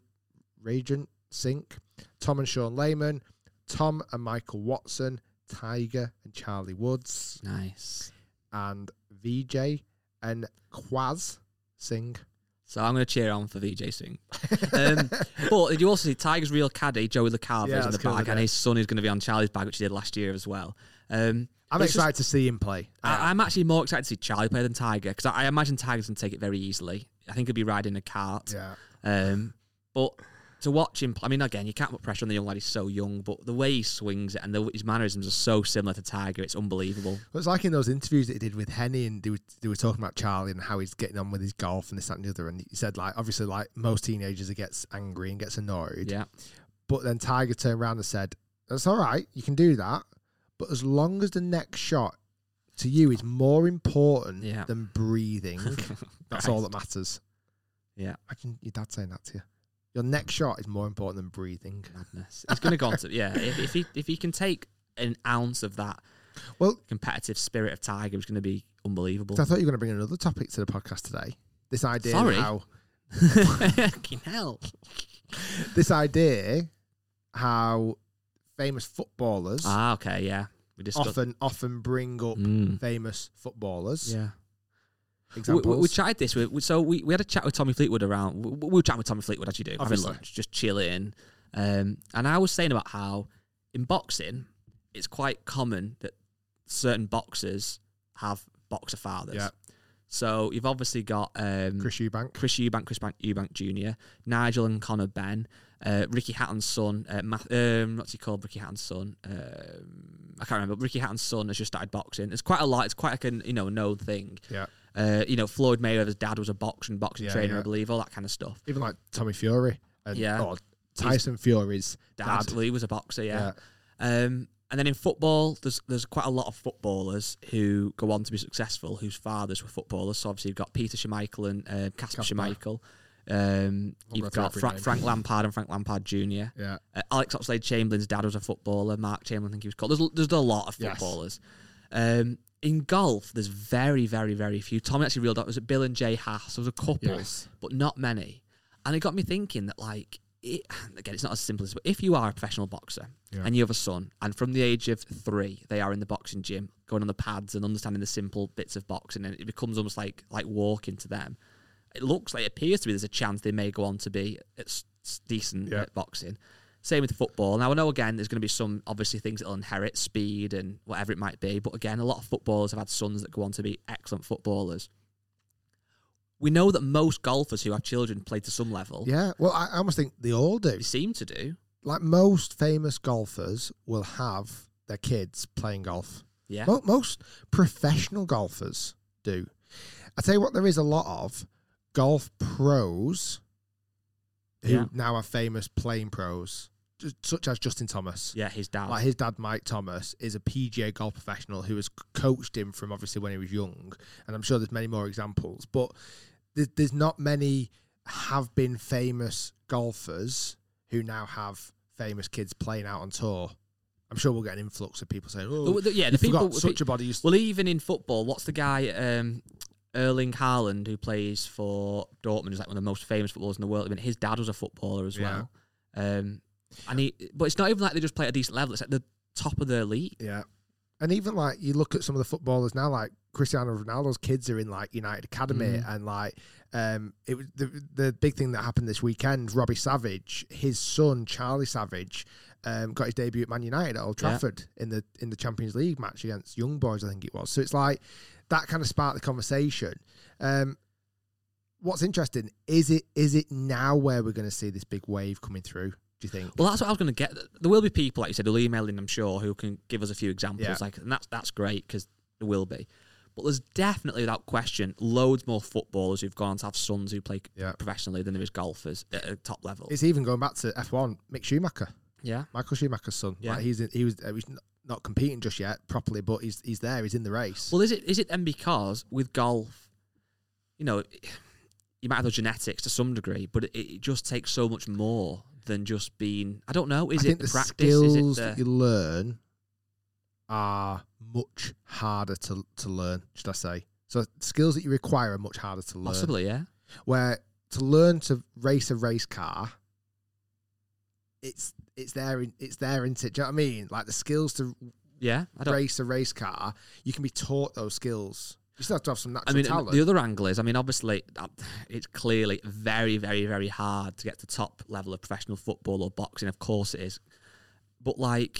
Sink. Tom and Sean Lehman. Tom and Michael Watson. Tiger and Charlie Woods. Nice. And VJ and Quaz Singh. So I'm going to cheer on for VJ Singh. But did you also see Tiger's real caddy, Joey LaCava, is in the bag, and his son is going to be on Charlie's bag, which he did last year as well. I'm excited to see him play. I'm actually more excited to see Charlie play than Tiger, because I imagine Tiger's going to take it very easily. I think he'll be riding a cart. Yeah. But to watch him, I mean, again, you can't put pressure on the young lad. He's so young, but the way he swings it and his mannerisms are so similar to Tiger. It's unbelievable. Well, it's like in those interviews that he did with Henny, and they were talking about Charlie and how he's getting on with his golf and this, that, and the other. And he said, like, obviously, like most teenagers, he gets angry and gets annoyed. Yeah. But then Tiger turned around and said, "That's all right. You can do that, but as long as the next shot to you is more important than breathing, that's all that matters." Yeah. Imagine your dad saying that to you. Your next shot is more important than breathing. Madness. He's going to go on to, if he can take an ounce of that competitive spirit of Tiger, it's going to be unbelievable. I thought you were going to bring another topic to the podcast today. This idea how... Fucking hell. This idea how famous footballers... okay, yeah. We discussed. Often bring up famous footballers. Yeah. Examples. We chatted this. We had a chat with Tommy Fleetwood around. We were chatting with Tommy Fleetwood as you do, obviously. having lunch, just chilling. And I was saying about how in boxing, it's quite common that certain boxers have boxer fathers. Yeah. So you've obviously got Chris Eubank Jr., Nigel and Conor Benn, Ricky Hatton's son, what's he called? Ricky Hatton's son. I can't remember. Ricky Hatton's son has just started boxing. It's quite a lot. It's quite like a known thing. Yeah. Floyd Mayweather's dad was a boxing trainer, I believe, all that kind of stuff. Even like Tommy Fury. Or Tyson Fury's dad. He was a boxer, yeah. And then in football, there's quite a lot of footballers who go on to be successful, whose fathers were footballers. So obviously you've got Peter Schmeichel and Kasper Schmeichel. You've got Frank Lampard and Frank Lampard Jr. Yeah. Alex Oxlade-Chamberlain's dad was a footballer. Mark Chamberlain, I think he was called. There's a lot of footballers. Yes. In golf, there's very, very, very few. Tommy actually reeled out. Was it Bill and Jay Haas? There was a couple, but not many. And it got me thinking that, like, again, it's not as simple as, but if you are a professional boxer and you have a son, and from the age of 3, they are in the boxing gym, going on the pads and understanding the simple bits of boxing, and it becomes almost like walking to them. It appears to be there's a chance they may go on to be decent at boxing. Same with football. Now, I know, again, there's going to be some, obviously, things that will inherit, speed and whatever it might be, but again, a lot of footballers have had sons that go on to be excellent footballers. We know that most golfers who have children play to some level. Yeah, well, I almost think they all do. They seem to do. Like, most famous golfers will have their kids playing golf. Yeah. Most professional golfers do. I tell you what, there is a lot of golf pros who now are famous playing pros, such as Justin Thomas. Yeah, his dad. Like, his dad, Mike Thomas, is a PGA golf professional who has coached him from obviously when he was young, and I'm sure there's many more examples, but there's not many have been famous golfers who now have famous kids playing out on tour. I'm sure we'll get an influx of people saying, the people such a body. Well, even in football, what's the guy, Erling Haaland, who plays for Dortmund, is like one of the most famous footballers in the world. I mean, his dad was a footballer as well. But it's not even like they just play at a decent level. It's at the top of their league. Yeah. And even, like, you look at some of the footballers now, like Cristiano Ronaldo's kids are in, like, United Academy, and, like, it was the big thing that happened this weekend. Robbie Savage, his son Charlie Savage, got his debut at Man United at Old Trafford in the Champions League match against Young Boys, I think it was. So it's like that kind of sparked the conversation. What's interesting is it now where we're going to see this big wave coming through? Do you think? Well, that's what I was going to get. There will be people, like you said, who'll email in, I'm sure, who can give us a few examples. And that's great, because there will be. But there's definitely, without question, loads more footballers who've gone on to have sons who play professionally than there is golfers at a top level. It's even going back to F1, Mick Schumacher. Yeah. Michael Schumacher's son. Yeah. Like, he was not competing just yet properly, but he's there. He's in the race. Well, is it then because with golf, you know, you might have those genetics to some degree, but it just takes so much more than just being, I don't know, I think the practice? Skills that you learn are much harder to learn, should I say. So skills that you require are much harder to learn. Possibly, yeah. Where to learn to race a race car, it's there, isn't it? Do you know what I mean? Like, the skills to race a race car, you can be taught those skills. You still have to have some natural talent. The other angle is, obviously, it's clearly very, very, very hard to get to top level of professional football or boxing. Of course it is. But, like,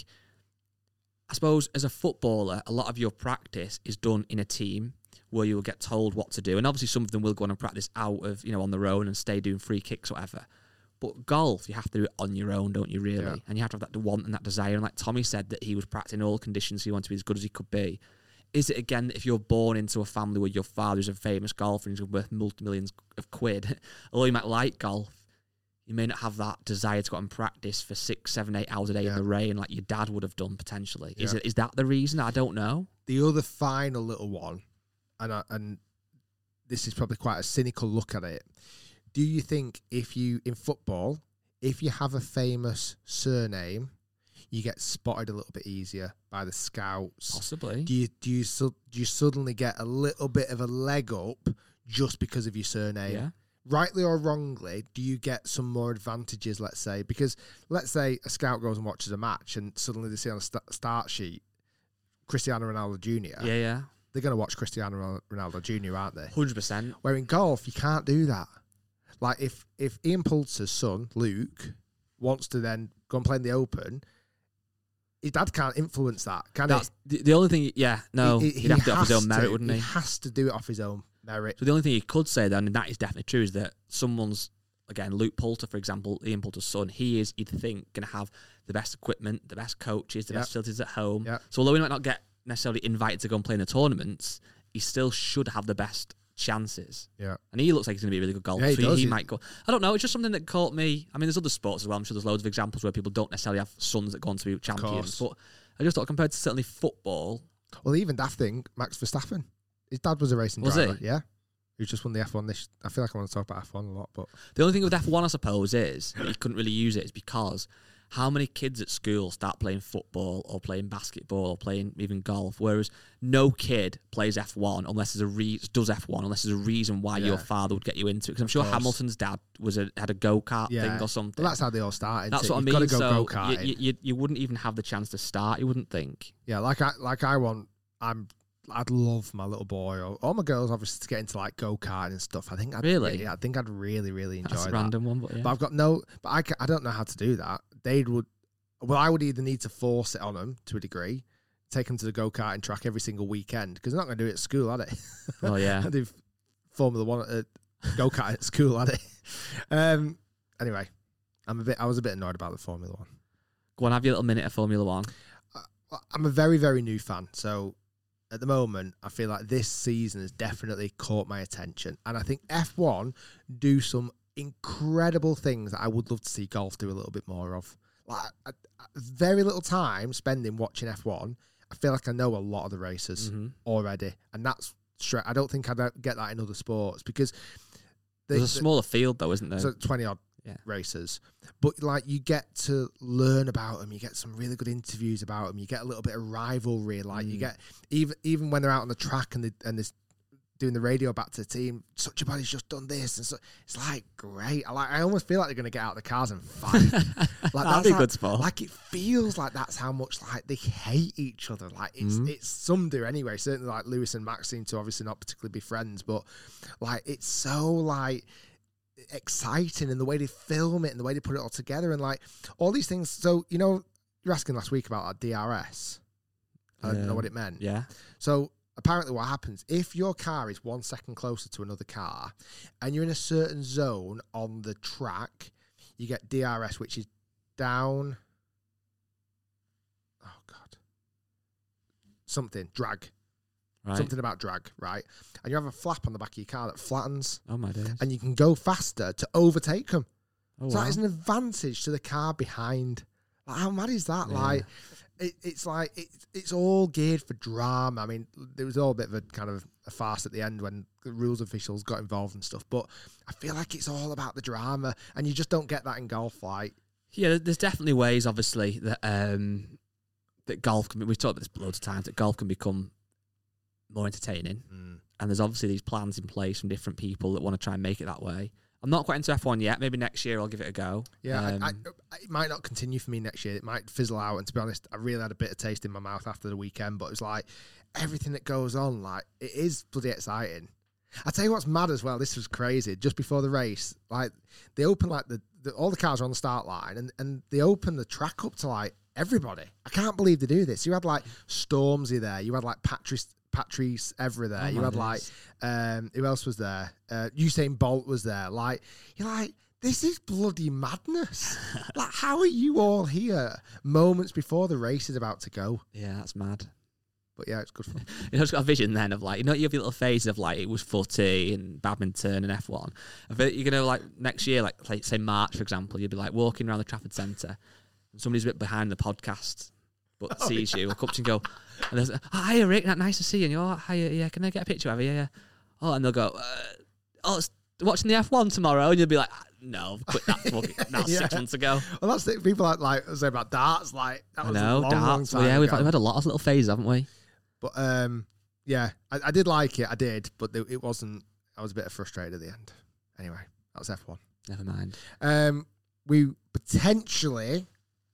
I suppose as a footballer, a lot of your practice is done in a team where you will get told what to do. And obviously some of them will go on and practice out of, on their own and stay doing free kicks or whatever. But golf, you have to do it on your own, don't you, really? Yeah. And you have to have that want and that desire. And like Tommy said, that he was practicing all conditions, so he wanted to be as good as he could be. Is it, again, that if you're born into a family where your father's a famous golfer and he's worth multi-millions of quid, although you might like golf, you may not have that desire to go out and practice for 6, 7, 8 hours a day in the rain like your dad would have done, potentially. Yeah. Is that the reason? I don't know. The other final little one, and this is probably quite a cynical look at it, do you think in football, if you have a famous surname, you get spotted a little bit easier by the scouts? Possibly. Do you suddenly get a little bit of a leg up just because of your surname? Yeah. Rightly or wrongly, do you get some more advantages, let's say? Because let's say a scout goes and watches a match and suddenly they see on a start sheet Cristiano Ronaldo Jr. Yeah. They're going to watch Cristiano Ronaldo Jr., aren't they? 100%. Where in golf, you can't do that. Like, if Ian Poulter's son, Luke, wants to then go and play in the Open, his dad can't influence that, can he? The only thing, he'd have to do it off his own merit, wouldn't he? He has to do it off his own merit. So the only thing he could say then, and that is definitely true, is that someone's, again, Luke Poulter, for example, Ian Poulter's son, he is, you'd think, going to have the best equipment, the best coaches, the best facilities at home. Yep. So although he might not get necessarily invited to go and play in the tournaments, he still should have the best chances. Yeah. And he looks like he's going to be a really good golfer. Yeah, he might go. I don't know. It's just something that caught me. I mean, there's other sports as well. I'm sure there's loads of examples where people don't necessarily have sons that go on to be champions. But I just thought compared to certainly football. Well, even daft thing, Max Verstappen. His dad was a racing driver. He? Yeah. Who just won the F1 I feel like I want to talk about F1 a lot, but the only thing with F1, I suppose, is that you couldn't really use it is because how many kids at school start playing football or playing basketball or playing even golf, whereas no kid plays F1 unless there's does F1 unless there's a reason why your father would get you into it. Because I'm sure Hamilton's dad had a go-kart thing or something. Well, that's how they all started. That's what I mean. Got to go so go-karting. you wouldn't even have the chance to start. You wouldn't think. Yeah, I'd love my little boy or all my girls obviously to get into like go-karting and stuff. I think I'd really enjoy that. That's a random one, but yeah. But I don't know how to do that. I would either need to force it on them to a degree, take them to the go-karting track every single weekend because they're not going to do it at school, are they? Oh yeah, they do Formula One at go-karting at school, are they? Anyway, I was a bit annoyed about the Formula One. Go on, have your little minute of Formula One. I'm a very, very new fan, so at the moment, I feel like this season has definitely caught my attention. And I think F1 do some incredible things that I would love to see golf do a little bit more of. Like, very little time spending watching F1. I feel like I know a lot of the races already. And that's straight. I don't think I'd get that in other sports because there's a smaller field, though, isn't there? So 20-odd races. But, like, you get to learn about them. You get some really good interviews about them. You get a little bit of rivalry. Like, you get, even when they're out on the track and they're doing the radio back to the team, such a body's just done this. And so it's, like, great. I almost feel like they're going to get out of the cars and fight. Like, that'd be a good sport. Like, it feels like that's how much, like, they hate each other. Like, it's some do anyway. Certainly, like, Lewis and Max seem to obviously not particularly be friends. But, like, it's so, like, exciting and the way they film it and the way they put it all together and like all these things. So you're asking last week about like DRS. I don't know what it meant. Yeah. So apparently what happens if your car is 1 second closer to another car and you're in a certain zone on the track, you get DRS, which is down. Oh God. Drag. Right. Something about drag, right? And you have a flap on the back of your car that flattens. Oh my days. And you can go faster to overtake them. Oh, so wow. that is an advantage to the car behind. Like, how mad is that? Yeah. Like, it's all geared for drama. I mean, there was all a bit of a kind of a farce at the end when the rules officials got involved and stuff. But I feel like it's all about the drama, and you just don't get that in golf. Like, yeah, there's definitely ways, obviously, that that golf can. We've talked about this loads of times. That golf can become more entertaining, and there's obviously these plans in place from different people that want to try and make it that way. I'm not quite into F1 yet. Maybe next year I'll give it a go. Yeah, it might not continue for me next year. It might fizzle out. And to be honest, I really had a bitter taste in my mouth after the weekend. But it was like everything that goes on, like it is bloody exciting. I tell you what's mad as well. This was crazy. Just before the race, like they open like all the cars are on the start line, and they open the track up to like everybody. I can't believe they do this. You had like Stormzy there. You had like Patrice Evra there. You had like who else was there? Usain Bolt was there. Like you're like, this is bloody madness. Like, how are you all here moments before the race is about to go? Yeah, that's mad. But yeah, it's good fun. You know, I've got a vision then of like, you have your little phases of like it was footy and badminton and F1. I think you're gonna like next year, like say March for example, you'll be like walking around the Trafford Centre and somebody's a bit behind the podcast. But sees you, will come to you and go, and there's, hiya Rick, nice to see you. And you're like, hiya, yeah, can I get a picture of you? Yeah. Oh, and they'll go, it's watching the F1 tomorrow. And you'll be like, no, quit that fucking, that's 6 months ago. Well, that's the people like say about darts, like, that was a long darts. Long time well, yeah, ago. we've had a lot of little phases, haven't we? But, yeah, I did like it, I did, but it wasn't, I was a bit frustrated at the end. Anyway, that was F1. Never mind. We potentially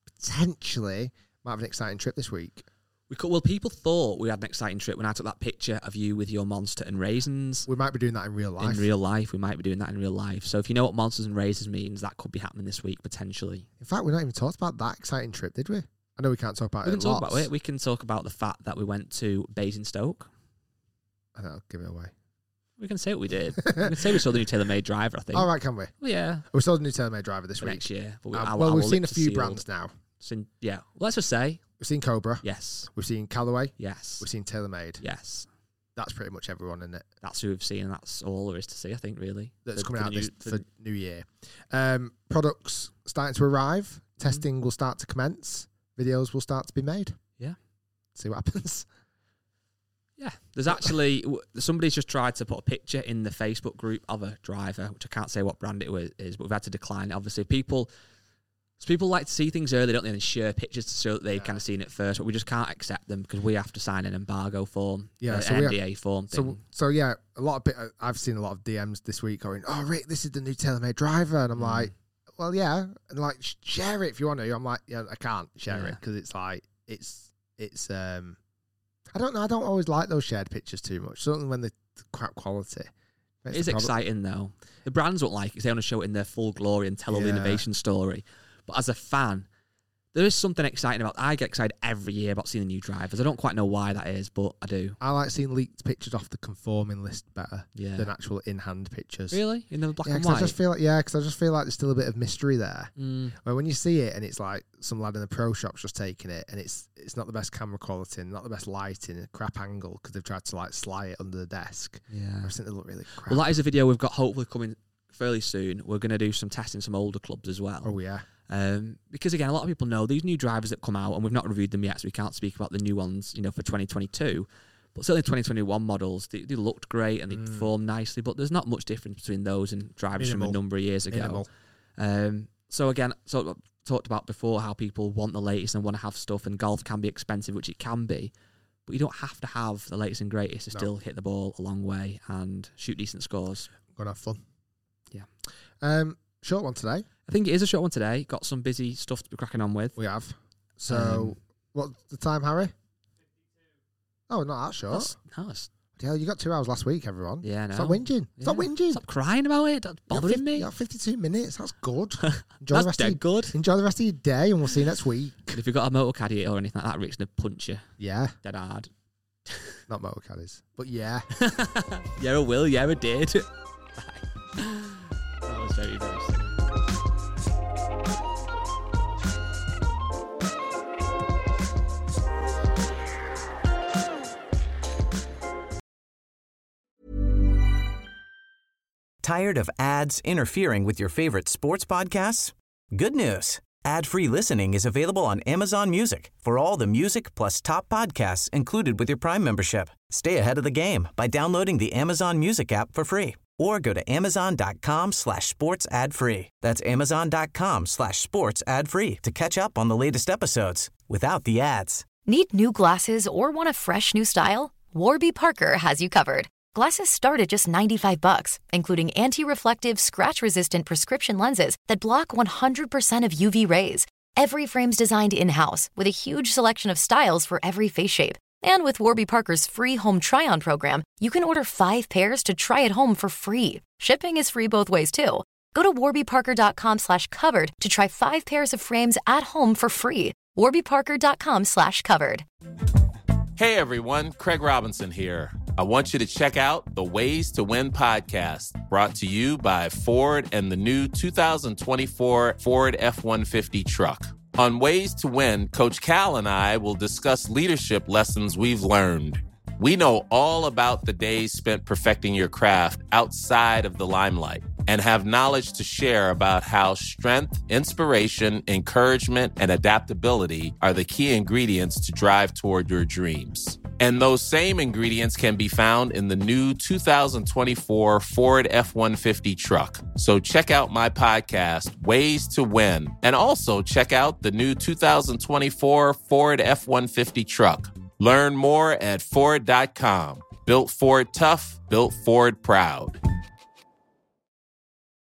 might have an exciting trip this week. Well, people thought we had an exciting trip when I took that picture of you with your monster and raisins. We might be doing that in real life. In real life, we might be doing that in real life. So if you know what monsters and raisins means, that could be happening this week, potentially. In fact, we've not even talked about that exciting trip, did we? I know we can't talk about it. We can talk about it. We can talk about the fact that we went to Basingstoke. I think I'll give it away. We can say what we did. We can say we saw the new TaylorMade driver, I think. All right, can we? Well, yeah. We saw the new TaylorMade driver this for week. Next year. But we've seen a few brands now. Yeah. Well, let's just say. We've seen Cobra. Yes. We've seen Callaway. Yes. We've seen TaylorMade. Yes. That's pretty much everyone, isn't it? That's who we've seen, and that's all there is to see, I think, really. That's coming out for New Year. Products starting to arrive. Testing will start to commence. Videos will start to be made. Yeah. see what happens. Yeah, there's actually somebody's just tried to put a picture in the Facebook group of a driver, which I can't say what brand it is, but we've had to decline it. Obviously, people like to see things early, don't they, and share pictures to show that they've kind of seen it first, but we just can't accept them because we have to sign an embargo form, NDA form thing. So yeah, I've seen a lot of DMs this week going, "Oh, Rick, this is the new TaylorMade driver," and I'm like, "Well, yeah," and like, share it if you want to. I'm like, "Yeah, I can't share it because it's like it's I don't know. I don't always like those shared pictures too much. Certainly when they're crap quality. It is exciting though. The brands won't like it because they want to show it in their full glory and tell all the innovation story. But as a fan, there is something exciting about. I get excited every year about seeing the new drivers. I don't quite know why that is, but I do. I like seeing leaked pictures off the conforming list better than actual in-hand pictures. Really? In the black and white? I just feel like there's still a bit of mystery there. Where when you see it and it's like some lad in the pro shop's just taking it and it's not the best camera quality and not the best lighting, a crap angle because they've tried to like slide it under the desk. Yeah. I just think they look really crap. Well, that is a video we've got hopefully coming fairly soon. We're going to do some testing some older clubs as well. Oh, yeah. Because again, a lot of people know these new drivers that come out, and we've not reviewed them yet, so we can't speak about the new ones, for 2022. But certainly 2021 models, they looked great and they performed nicely, but there's not much difference between those and drivers from a number of years ago. So again, talked about before how people want the latest and want to have stuff, and golf can be expensive, which it can be, but you don't have to have the latest and greatest to still hit the ball a long way and shoot decent scores. Gonna have fun. Yeah. Short one today. I think it is a short one today. Got some busy stuff to be cracking on with. We have. So, what's the time, Harry? 52. Oh, not that short. Nice. Yeah, you got 2 hours last week, everyone. Yeah, no. Stop whinging. Yeah. Stop whinging. Stop crying about it. That's bothering me. You got 52 minutes. That's good. That's dead good. Enjoy the rest of your day, and we'll see you next week. And if you've got a motor caddy or anything like that, Rick's going to punch you. Yeah. Dead hard. Not motor caddies, but yeah. Yeah, I will. Yeah, I did. That was very, very silly. Tired of ads interfering with your favorite sports podcasts? Good news. Ad-free listening is available on Amazon Music for all the music plus top podcasts included with your Prime membership. Stay ahead of the game by downloading the Amazon Music app for free or go to amazon.com/sports ad free. That's amazon.com/sports ad free to catch up on the latest episodes without the ads. Need new glasses or want a fresh new style? Warby Parker has you covered. Glasses start at just $95, including anti-reflective, scratch-resistant prescription lenses that block 100% of UV rays. Every frame's designed in-house with a huge selection of styles for every face shape. And with Warby Parker's free home try-on program, you can order 5 pairs to try at home for free. Shipping is free both ways, too. Go to warbyparker.com/covered to try 5 pairs of frames at home for free. warbyparker.com/covered. Hey everyone, Craig Robinson here. I want you to check out the Ways to Win podcast, brought to you by Ford and the new 2024 Ford F-150 truck. On Ways to Win, Coach Cal and I will discuss leadership lessons we've learned. We know all about the days spent perfecting your craft outside of the limelight and have knowledge to share about how strength, inspiration, encouragement, and adaptability are the key ingredients to drive toward your dreams. And those same ingredients can be found in the new 2024 Ford F-150 truck. So check out my podcast, Ways to Win, and also check out the new 2024 Ford F-150 truck. Learn more at Ford.com. Built Ford tough, built Ford proud.